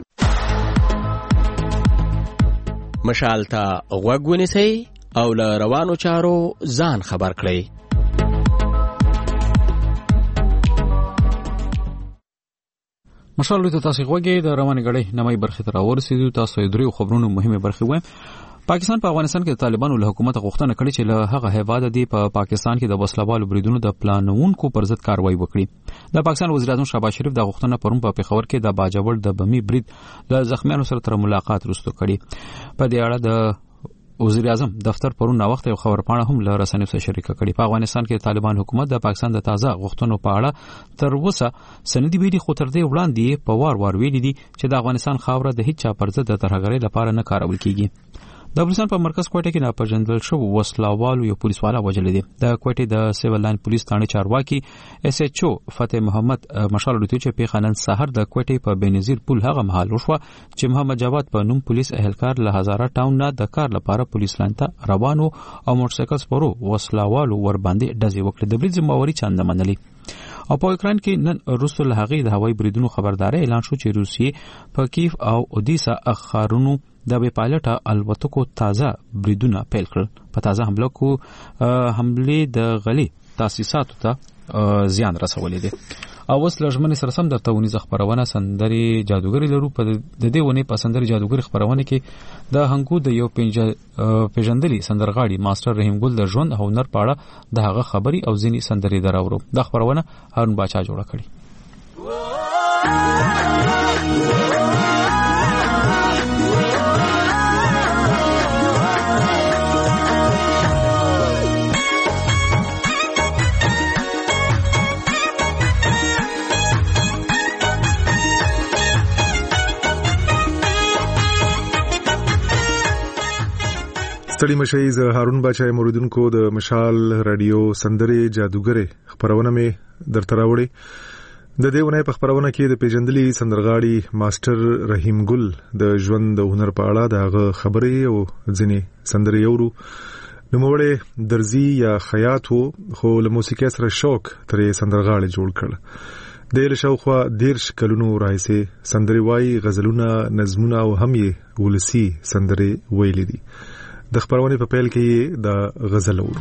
مشال ته غوږ ونیسئ او له روانو چارو ځان خبر کړئ. مشال ته تاسو غوږی د رواني غړي نمای برخه تر ورسېدو تاسو یې درې خبرونو مهمه برخه وایم. پاکستان په افغانستان کې د طالبانو له حکومت غوښتنه کړې چې له هغه هیواده دی په پا پاکستان کې د وسلوالو بریدونو د پلانونکو پر ضد کاروایی وکړي. د پاکستان وزیر اعظم شهباز شریف د غوښتنه پرون په پیښور کې د باجوړ د بمی برید له زخمیانو سره تر ملاقات وروسته کړي. په دې اړه د وزیر اعظم دفتر پرون وخت یو خبر پاڼه هم له رسنیو سره شریک کړي. په افغانستان کې طالبان حکومت د پاکستان د تازه غوښتنو په اړه تر اوسه سندې ویلي، خو تر دې وړاندې په وار وار ویلي دي چې د افغانستان خاوره د هیڅ چا پر ضد د ترهګرۍ لپاره نه کارول کیږي. د بلوچستان په مرکز کوټه کې ناپېژندل شو وسلوالو یو پولیس والا وژل دي. د کوټې د سیول لاین پولیس ثانه چارواکي اس ایچ او فتح محمد مشال لوتي چې په خانن سحر د کوټې په بنظیر پول هغه محل وشو چې محمد جواد په نوم پولیس اهلکار له هزاره ټاون نه د کار لپاره پولیس لاین ته روانو او موټرسایکل سپورو وسلوالو ور باندې ډزې وکړې. د برید ذمہواری چاند منلي. او په اوکران کې نن روسو له هغې د هوایي بریدونو خبرداري اعلان شو چې روسیې په کیف او اودیسا اخارونو د بې پایلټه الوتکو تازه بریدونه پیل کړل. په تازه حمله کو حمله د غلي تاسیساتو ته زیان رسولې دي. او اوس لږمنې سره سم درته ونیزه خبرونه سندري جادوګری لرو. په د دې ونې په سندري جادوګری خبرونه کې د هنګو د یو پیژندلي سندرغاړي ماستر رحیم ګل د ژوند او هنر په اړه د هغه خبري او ځینی سندري دراورو. د خبرونه هارون باچا جوړه کړي. ستړي مشي ز هارون باچا موریدونکو د مشال رادیو سندري جادوګره خبرونه می درته راوړي. د دې ونه په خبرونه کې د پیژندلي سندرغاړي ماستر رحیم ګل د ژوند د هنر په اړه دغه خبرې او ځینې سندري یورو. نوموړی درزي یا خیاط وو، خو له موسیقۍ سره شوق ترې سندرغاړي جوړ کړ. د له شاوخوا دیرش کلونو راځي سندري وای، غزلونه، نظمونه او هم یې ولسی سندري ویلې دي. د خبرونه په پیل کې د غزل اورو.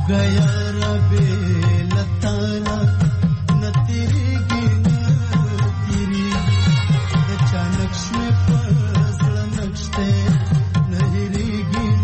गया रबे लताना न तेरी गिन तेरी बच्चा नक्श में पसड़ नक्शते नहरी गिन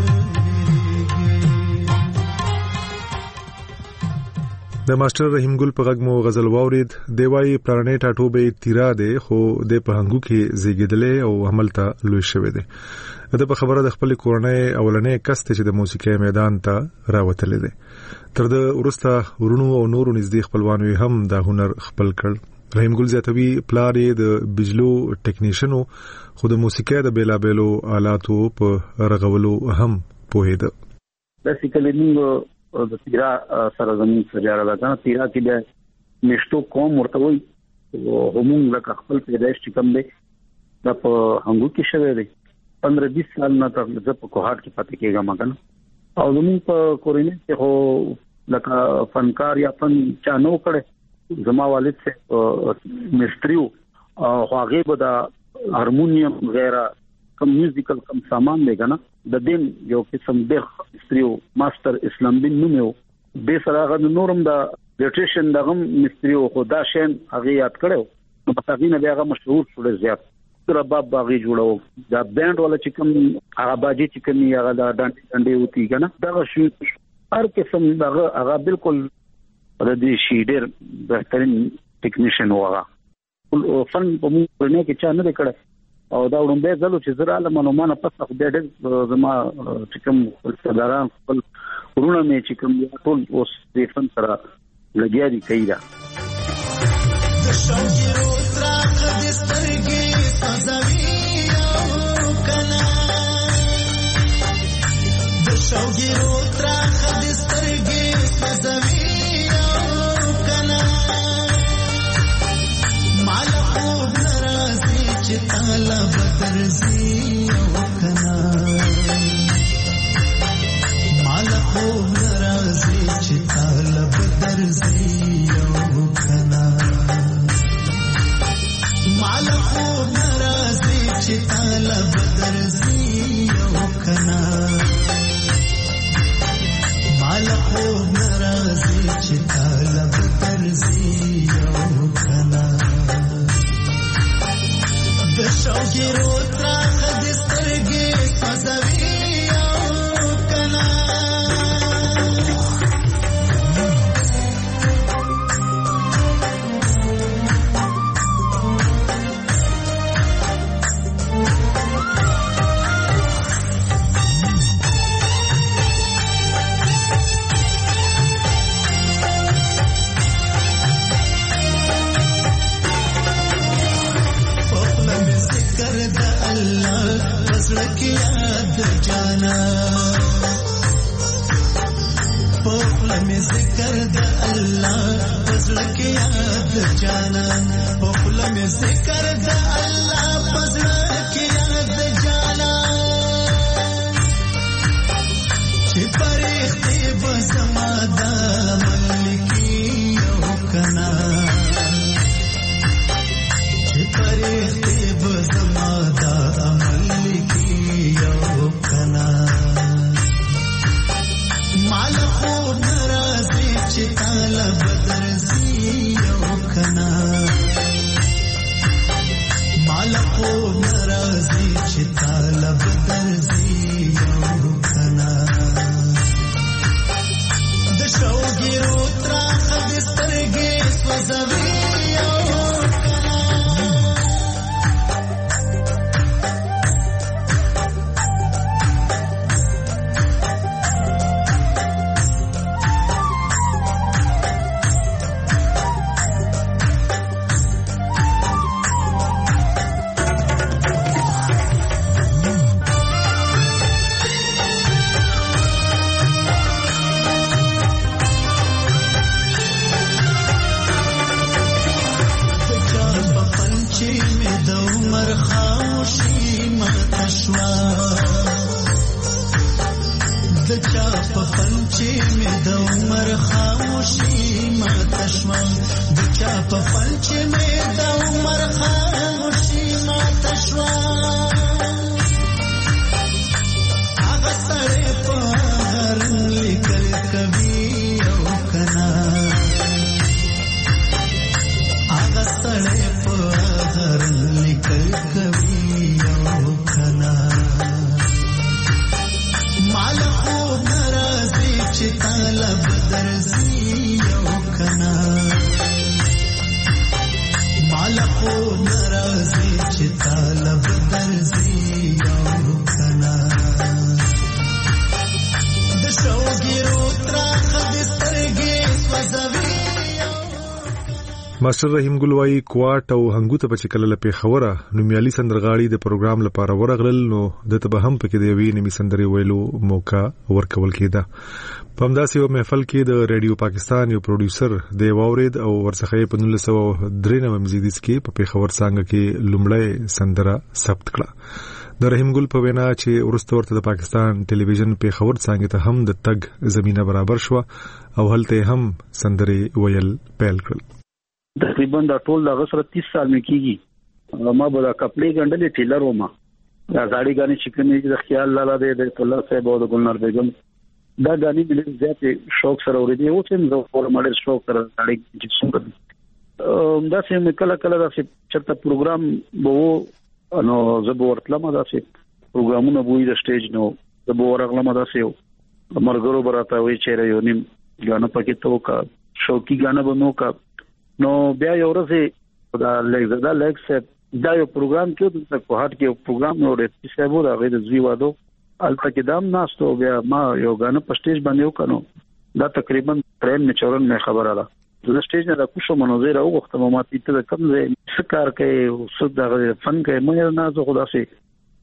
د ماستر رحیم ګل په غږ مو غزل واورید. دیوای پلانې ټاټوبه تیرا ده خو د پهنګو کې زیږیدلې او عمل ته لوي شوی دی. دا په خبره د خپل کورنۍ اولنې کس چې د موسیقي میدان ته راوتلې ده. تر د ورسته ورونو او نورو نږدې خپلوانو هم دا هنر خپل کړ. رحیم ګل زیاتوي پلار د بجلو ټیکنیشنو خو د موسیقي د بیلابېلو آلاتو په رغولو هم پوهیده. بیسیکلی موږ د تیرا سره زمين سجاره ده کنه. تیرا کې د نشټو قوم ورته وي او موږ لکه خپل پیدائش چې کوم دی دا په هنګو کې شوی دی. پندرہ بیس سال نه تر زه په کوهاټ کې پاتې کېږم کنه. او زموږ په کورنۍ کې هو لکه فنکار یا فن چا نو کړي. زما والد سے مستریو او هغه به د هارمونیم غیره کم میوزیکل کم سامان دی کنه. د دین یو قسم د مستریو ماستر اسلام بن نومو به سره غو نورم د الیکټریشن دغه مستریو خدا شین هغه یاد کړو. نو په تاغینه بیا هغه مشهور شو زیات. رباب باغی جوړو دا بینډ ولا چې کوم هغه باجی چې کوم هغه د ډانډي ډانډي وتی کنه. دا شو هر قسم دغه هغه بالکل د دې شی ډیر بهترین ټیکنیشن وغه فن په موږ نه کې چا نه کړه. او دا وړاندې ځلو چې زرا له منومانه پس خو ډېر زما چې کوم صدران خپل ورونه مې چې کوم ټول اوس د فن سره لګیا دي کوي. دا د شوګیرو تراخ د سترګې سازوي او کنا د شوګیرو تراخ د سترګې سازوي او کنا مال خوب ناراضي چې تعالی بدرزي او کنا مال خوب ناراضي چې تعالی بدرزي او کنا مال خوب ناراضي چې تعالی بدرزي او کنا مال خوب ناراضي چې تعالی بدرزي او کنا د شوګیرو تراخ د سترګې سازوي او کنا پسړکی یاد جانا پخله می ذکر د الله پسړکی یاد جانا پخله می ذکر د الله پسړکی یاد جانا چې پرخته بسما د ملکی او کنا چې پرخته بسما د مال خوب ناراضي چې تعالی بدرزي او کنا مال خوب ناراضي چې تعالی بدرزي او کنا د شوګیرو تراخ د سترګې سوځوي او درځي یو کنا مالکو ناراضي چې طالب درځي یو کنا د شوګیرو ترخه د سترګې سوځوي ماستر رحیم ګلوای کوټ او هنګو ته چې کله په خبره نومیالي سندرغاړي د پروګرام لپاره ورغلل نو د ته به هم پکې د وی نیمه سندري ویلو موقع ورکول کېده. په همداسې یو محفل کې د ریډیو پاکستان یو پروډوسر د واورید او ورڅخه په نولس سوه درې نوي مزیدس کې په پیښور څنګه کې لومړی سندره ثبت کړه. د رحیم ګل په وینا چې ورسته ورته د پاکستان ټلویزیون پیښور څنګه ته هم د تګ زمينه برابر شو او هلته هم سندري ویل پیل کړل. تقریبا دا ټول دغه سره تیس سال مې کېږي. ما به دا کپلې ګنډلې ټیلر وم. دا غاړي غاني چکنې د خیال لاله د الله صاحب او د ګلنار بیگم دا غاني د زیاتې شوق سره ورېدي او چې زه فور ماډل شوق سره غاړي چې څنګه دا چې کله کله دا چې چرته پروګرام بو نو زه به ورتلم دا چې پروګرامونه بوې د سټیج نو زه به ورغلم دا چې مرګرو براته وي چې یو نیم غاڼه پکې تو کا شوقي غاڼه بنو کا نو بیا یو ورځ دا لږ دا لږ دا یو پروګرام کې د کوهات کې یو پروګرام نو ورته سبو دا غي د زوی وادو الته کې دام ناستو بیا ما یو غاڼه په سټیج باندې وکړو دا تقریبا ترن می چورن می خبره ده د سټیج نه راکوشو مناظره او وخت ما ماتې ته کم ځای سکار کوي او څه دا فن کوي مې نه زه خدا سي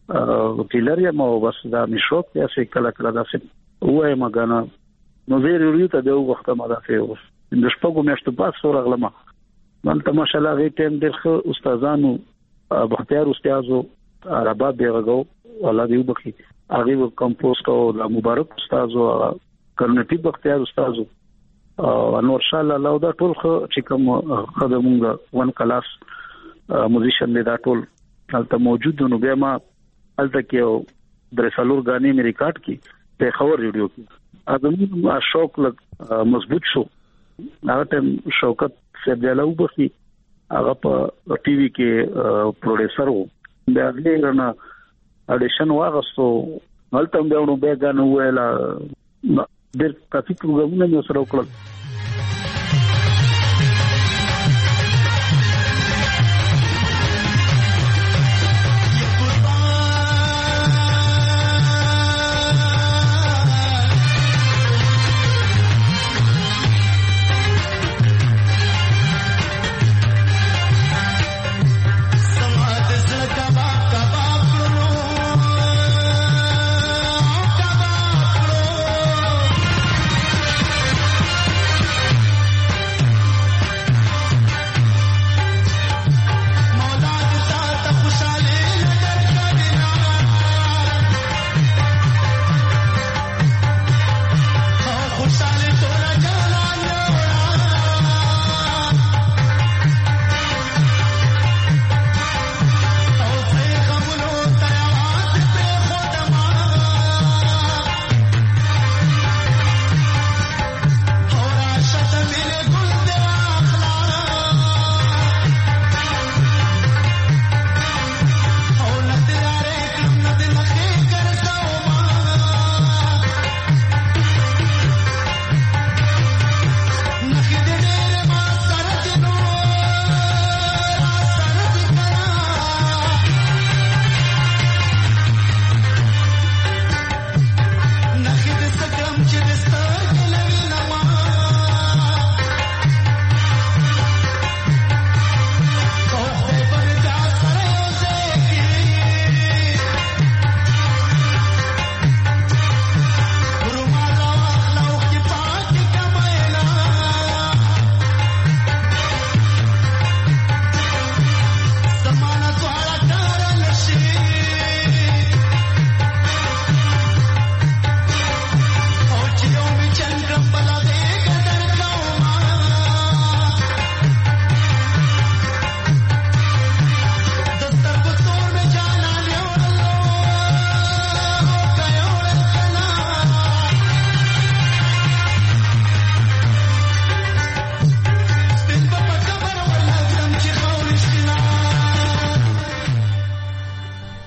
ټیلر یا ما بس دا می شوق یا سي کله کله دا سي وای ما غاڼه نو زه ریو ته د وخت ما دا سي د شپږو میاشتو پاس ورغلم نن ته ماشاءالله غي ټیم ډېر ښه استادانو بختیار استادو عربات بیغو الله دې وبخي هغه کمپوز کو د مبارک استادو کرنټي بختیار استادو انور شاه الله دا ټول چې کوم خدمونګه ون کلاس موزیشن دې دا ټول البته موجود نو بیا ما البته کې درسالور غاني مې ریکارډ کی په خبر ریډیو کې اذن شوق لګ مضبوط شو هغه ټیم شوکت سیدلاو بخي هغه په ټي وي کې پروډوسر وو بیا غلیرنا اډیشن واغستو هلته بیا نو بیا غنو ویلا ډېر کافي پروګرامونه مې سره وکړل.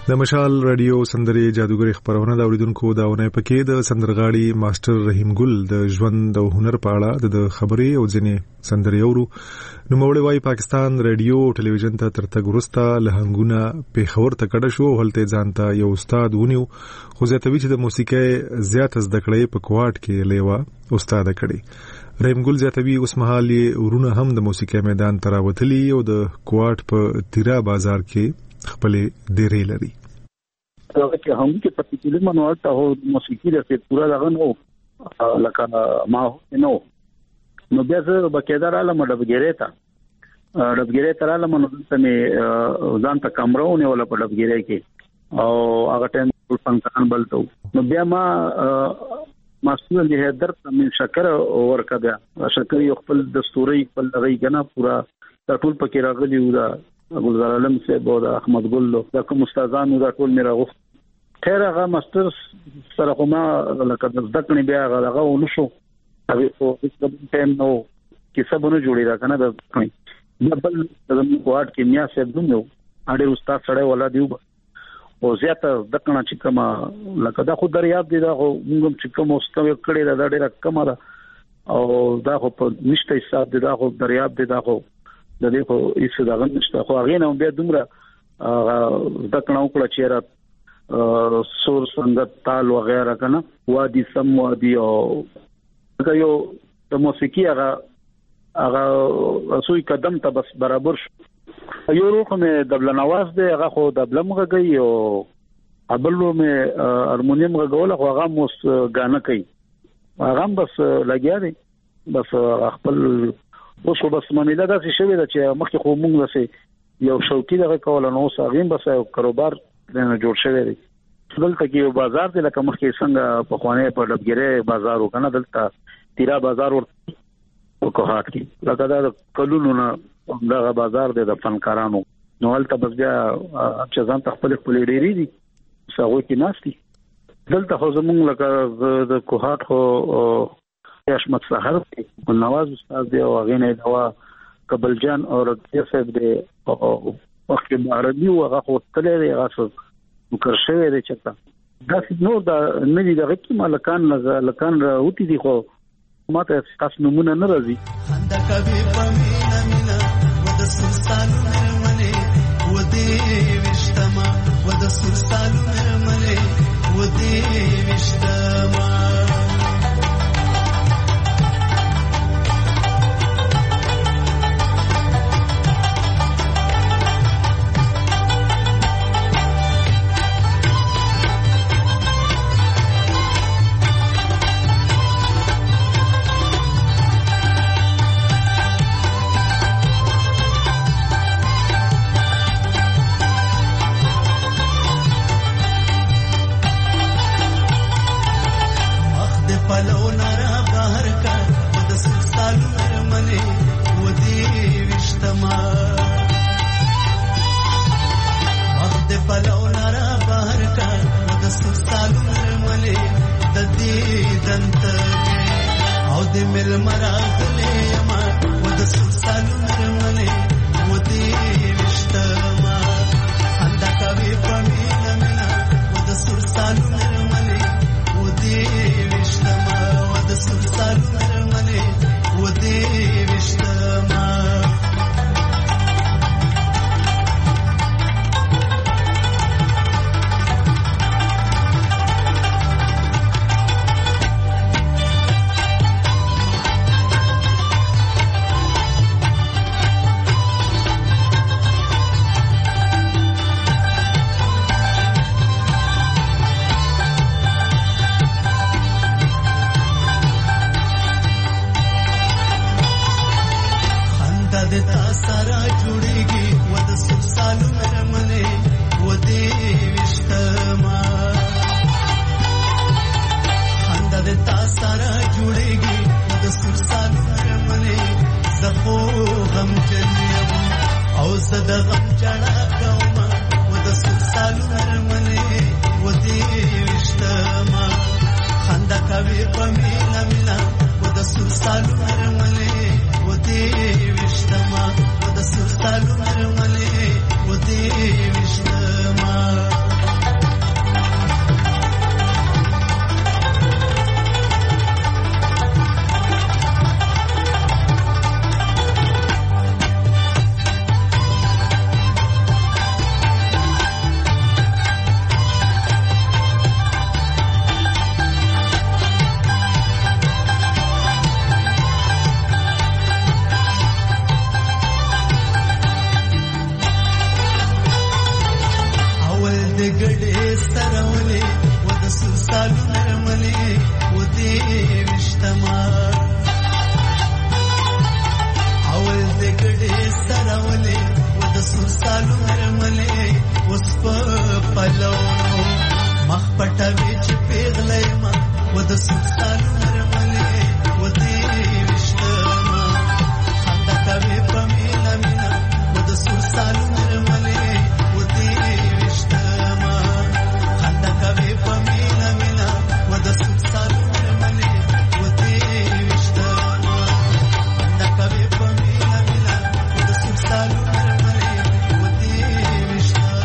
د مشال رادیو سندري جادوګر خبرونه دا اوریدونکو دا ونه پکې د سندرغاړي ماستر رحیم ګل د ژوند او هنر په اړه د خبري او ځنې سندري اورو نو موړې وايي پاکستان رادیو او ټلویزیون ته ترتګ ورستا لهنګونه په خبر ته کډه شو هلته ځانته یو استاد ونیو خو زیاتوي چې د موسیقۍ زیات زده کړې په کوارټ کې لیوا استاد کړي رحیم ګل زیاتوي اوس مهال یې ورونه هم د موسیقۍ میدان تراوتلی او د کوارټ په تیرا بازار کې خپل ډېرې لري دا چې هم کې پټیکولر منوال ته هو موسیقي د پورا دغه نو لکه ما نو نو بیا زه بقیدار عالم ډبګیره تا ډبګیره تر عالم نو ته ځان ته کمرونه ولا په ډبګیره کې او هغه ټیم فنکان بلته نو بیا ما مسؤل دي هدر من شکر ورکا بیا شکر یو خپل دستوري خپل دغه کنه پورا ټول پکې راغلی و دا ګلزار عالم صاحب او احمد ګل دا کوم استادانو دا ټول میرا غوښت خیر هغه ماستر سره کومه لکه د ځکه بیا هغه ونشو هغه په هیڅ ټیم نو کې سبونه جوړی را کنه د بل د کوارټ کې میا صاحب نو اړ استاد سره ولا دیو او زیاته د کنه چې کما لکه دا خو دریاب دی دا خو موږ چې کوم اوسکو کړي دا ډیره کمه ده او دا خو په نشته حساب دی دا خو دریاب دی دا خو د دې په هیڅ دا غنښت خو هغه نه بیا دومره د کنه وکړه چې را سور څنګه تال وغیرہ کنه وادي سم وادي او دا یو د موسیقي هغه هغه سوی قدم ته بس برابر شو یو روخ مې دبل نواز دی هغه خو دبل مغږی او ابلو مې هارمونیم غول خو هغه موس غانه کوي هغه بس لګیا دی بس خپل اوس خو بس معاملې دا چې شوی دا چې مخکې خو موږ وسه یو شوقي دغه کول نو ساغیم بس یو کاروبار نه جوړ شوی دی دلته کې یو بازار دی لکه مخکې څنګه په خوانه په ډبګره بازار وکنه دلته تیرا بازار ورته وکړه کې لکه دا کلونو نه دغه بازار دی د فنکارانو نو هلته بس بیا چې ځان خپل خپل ډیری دي څنګه کې ناشتي دلته خو زمونږ لکه د کوهات خو اشمت سحر نواز استاد دی او غینه دوا قبل جان او رضی صاحب دی او وخت عربي او هغه خپل دی هغه مکر شوی دی چې دا نور دا نه دي دغه کې مالکان لکان راوتی دي خو ماته تاسو نمونه نه راځي خندا کوي پمینا مینا ود سرسالو مرمنه ودی وشتما ود سرسالو مرمنه ودی وشتما وشتما اول د ګډې سره ولې و د سوسالو مرملې اوس په پلو مخ پټوي چې پیغلې ما و د سوسالو مرملې و دې وشتما خندا کوي په مینا مینا و د سوسالو مرملې و دې وشتما خندا کوي په مینا مینا و د سوسالو مرملې و دې وشتما خندا کوي په مینا مینا و د سوسالو مرملې و دې وشتما.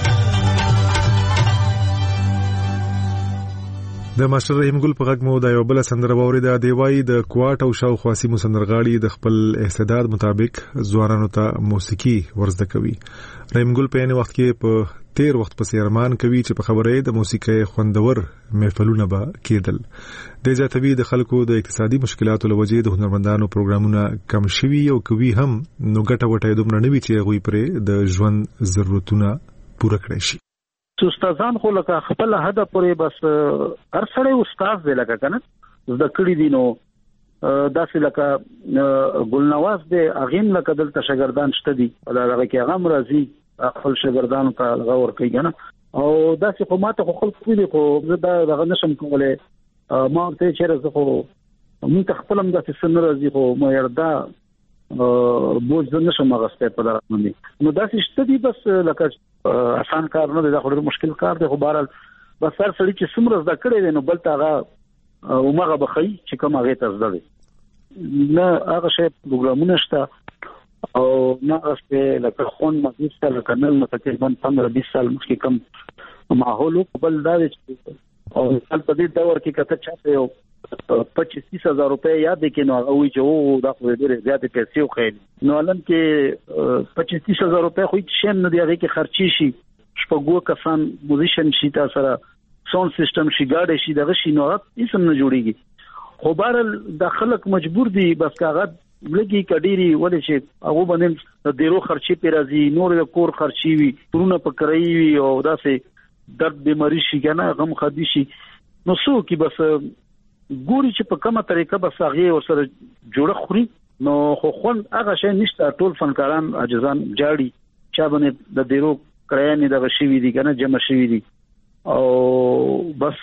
د ماستر رحیم ګل په غږ مو د یو بل سندره واوریده دی وای د کوارټ او شاو خاصی مسندرغاړي د خپل استعداد مطابق ځوانانو ته موسیقي ورزده کوي. رحیم ګل په یوه وخت کې په تیر وخت پسې ارمان کوي چې په خبره د موسیقي خوندور محفلونه به کېدل. د ځاتوي د خلکو د اقتصادي مشکلاتو لوجې د هنرمندانو پروګرامونه کم شوي او کوي هم نو ګټه وټه دومره نوي چې غوي پرې د ژوند ضرورتونه پوره کړی شي. استادان خو لکه خپل هدف پورې بس هر سړی استاد دی لکه کنه زده کړی دي نو داسې لکه ګلنواز دی اغیم لکه دلته شاګردان شته دي دا هغه کې هغه راځي خپل شاګردانو ته غوړ کوي کنه او داسې خو ماته خو خپل کوي خو دا دغه نشم کولای ما ته چیرې خو موږ خپل هم داسې سن راځي خو مې یردا بوج نشم غسته په دغه باندې نو داسې شته دي بس لکه آسان کار نه دی دا خو مشکل کار دی خو بهرحال بس هر څړي چې څومره زده کړی دی نو بل ته هغه عمره بخي چې کوم هغه ته زده دی نه هغه شی پروګرامونه شته او نه استه لکه خون مزید سره لکه نن تقریبا پندرہ بیس سال مخکې کم ماحول بل دا دی او په دې دور کې کته چاته یو پچیس تیس هزار روپے یاد کې نو هغه وی چې او دا خو ډېر زیاتې پیسې وخېل نو الان کې پچیس تیس هزار روپے خو هیڅ شی نه دی هغه کې خرچي شي شپږو کسان موزیشن شي تاسو سره ساوند سیستم شي ګاډي شي دغه شي نو هیڅ نه جوړيږي خو بهر د خلک مجبور دي بس کاغه لګي کډيري ولې چې هغه باندې د ډیرو خرچي پیرازي نور د کور خرچي وي پرونه پکړی وي او داسې درد بیماری شي کنه غم خدي شي نو څو کې بس ګوري چې په کومه طریقه بس هغه ورسره جوړه خوري نو خو خون هغه شی نشته ټول فنکاران عاجزان جاړي چا باندې د ډیرو کرایانې دغه شی وي دي کنه جمع شي دي او بس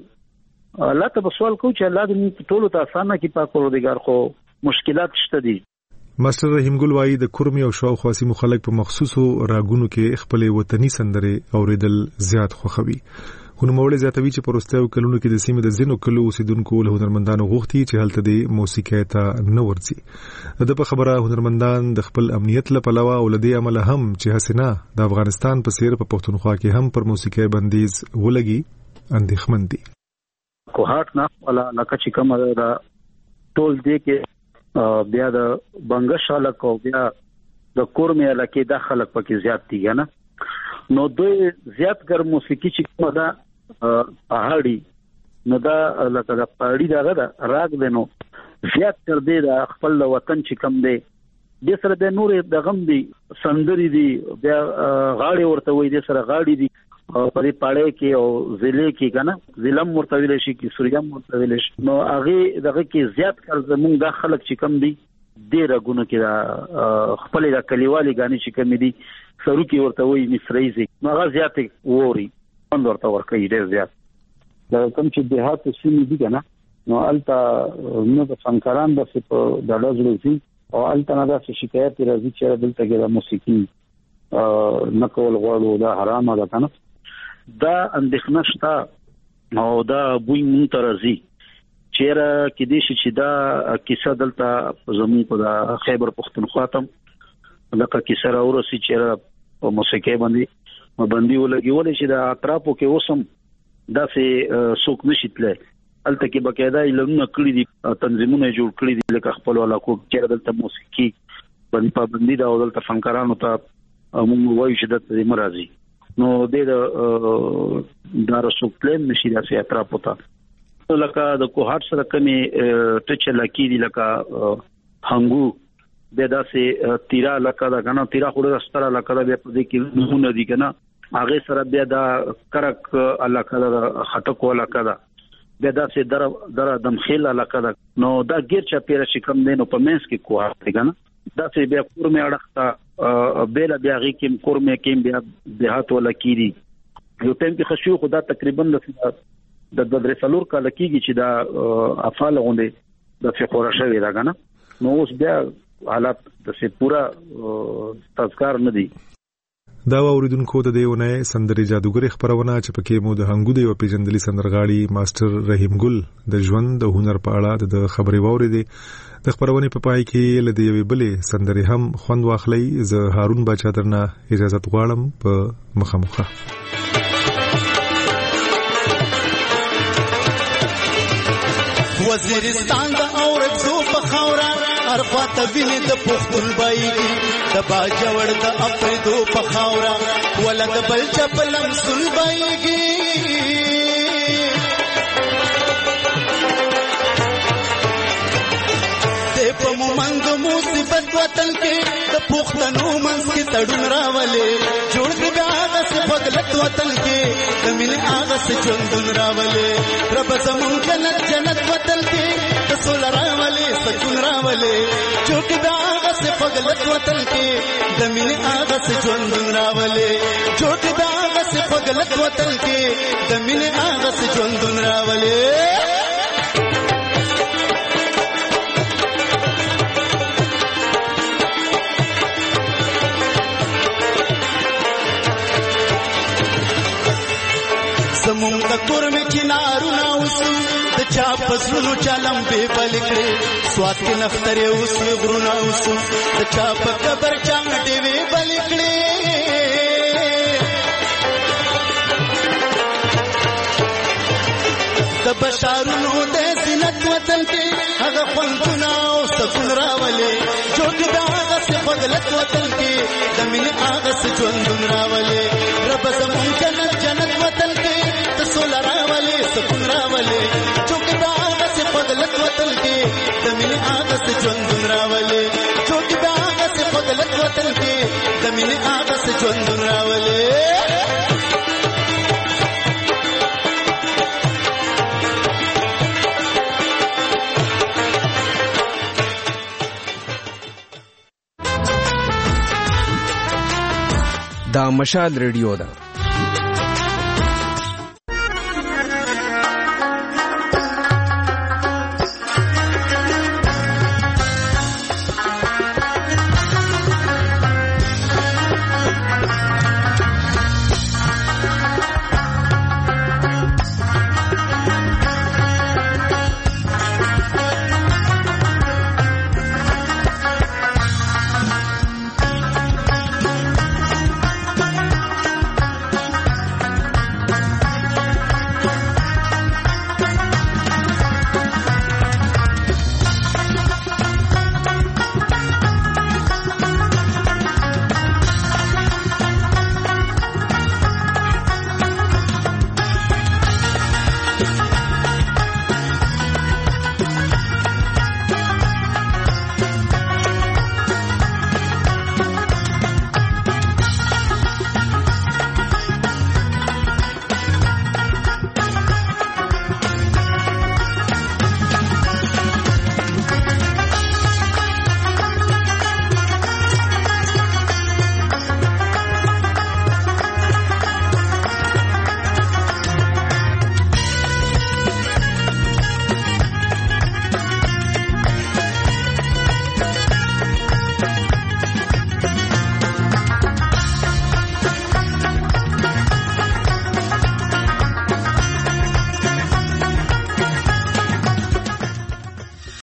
الله ته سوال کوم چې الله دې ټول ته اسانه کې پاک پروردگار خو مشکلات شته دي. ماستر رحیم ګل وایي د کورمي او شاو خاصي مخالک په مخصوصو راګونو کې خپل وطني سندره اوریدل زیات خوخوي. هنرمند زیاتوي چې پروستیو کلونو کې د سیمې د زینو کلو اوسیدونکو له هنرمندانو غوښتي چې هلته د موسیقي ته نه ورځي. د په خبره هنرمندان د خپل امنیت لپاره او لدی عمل هم چې حسنا د افغانستان په سیر په پښتونخوا کې هم پر موسیقي بندیز ولګي اندېښمن دي. کوهات نه ولا لکه کوم دا ټول دې کې بیا د بنگش خلک او بیا د کورمي علاقې د خلک پکې زیات دي نه نو دوی زیات ګر موسیقي چې کومه ده پهاړي نو دا لکه د پهاړي دغه دا راګ دینو زیات تر دې د خپل وطن چې کم دی د سره د نور د غم دي سندري دي بیا غاړي ورته وې د سره غاړي دي په دې پاړې کې او ضلع کې کنه ضلم مرتویل شي کې سوريام مرتویل شي نو هغه دغه کې زیات کار زمونږ د خلک چې کم دي ډېر غونو کې خپل د کلیوالي غاني چې کم دي سرو کې ورته وې مصریزي نو هغه زیات ووري اند ورته ورکې ډېر زیات دا کوم چې دهات سیمې دي کنه نو الته نو د فنکاران د په دړځلوزي او الته نه د شکایت راځي چې دلته کې د موسیقي نکول غواړو دا حرامه ده کنه دا اندېښنه شته نو دا بوی مونږ ته راځي چیرې کې دې چې دا کیسه دلته زموږ په خیبر پختونخوا ته لکه کیسه راورسي چیرې په موسیقي باندې باندې ولګي چې دا اطرافو کې اوسم دا سه سوق نشیتله الته کې بقاعده علمونه کړی دي تنظیمونه جوړ کړی دي لکه خپل علاقو چیرې دلته موسیقي باندې پابندي دا دلته فنکارانو ته موږ وایو چې د مرزي نو د دا رسوک پلان نشي دا سي اطرافو ته لکه د کوهات سره کمی ټچ لکی دي لکه هنګو به دا سي تیرا لکه دا غنا تیرا خو رستره لکه دا په دې کې نمونه دي کنه هغه سره بیا دا کرک علاقه دا خټکو علاقه دا بیا داسې در در دمخیل علاقه ده نو دا غیر چا پیره چې کم دینو په منس کې کوه دی کنه داسې بیا کورمه اړخته بیل بیا غي کې کورمه کې بیا دهات ولا کیری یو ټیم کې خشيو خدا تقریبا د د درسلور کال کېږي چې دا افعال غونډه د فقره شوی دا کنه نو اوس بیا حالات د سه پورا تذکر نه دي دا اوریدونکو د دیونه سندري جادوګر خبرونه چې پکې مو د هنګو دی او پیجندلي سندرغاړي ماستر رحیم ګل د ژوند د هنر په اړه د خبري ووري دي د خبرونه په پای کې لدی وی بلې سندري هم خوند واخلي ز هارون بچا درنه اجازه غواړم په مخامخه وزیرستان د اورک زو په خاورا ارخوا تبینه د پختون بایږي د باجوړ د افریدو په خاورا ولد بل چپلم سن بایږي په مومنګ مصیبت وطن کې د پښتنو منځ کې تړون راولې جوړ دې هغه څه بغلت وطن کې د مين هغه څه ژوندون راولې رب زمون جنت جنت وطن کې د سول راولې سکون راولې جوړ دې هغه څه بغلت وطن کې د مين هغه څه ژوندون راولې جوړ دې هغه څه بغلت وطن کې د مين هغه څه ژوندون راولې زمون د کور می چنارونه اوسو د چا پسونو چالم به بلکړي سوات کې نختره اوسو غرونه اوسو د چا په قبر چانټې وی بلکړي د بشارونو د زینت وطن کې هغه خوندونه او سکون راولې جوړ دا هغه څه فضلت وطن کې د مين هغه څه ژوندون راولې رب زمون جنت جنت وطن کې سول راولې سکون راولې چوک دا هغه څه فضلت وطن کې د مين هغه څه ژوندون راولې چوک دا هغه څه فضلت وطن کې د مين هغه څه ژوندون راولې دا مشال ریډیو ده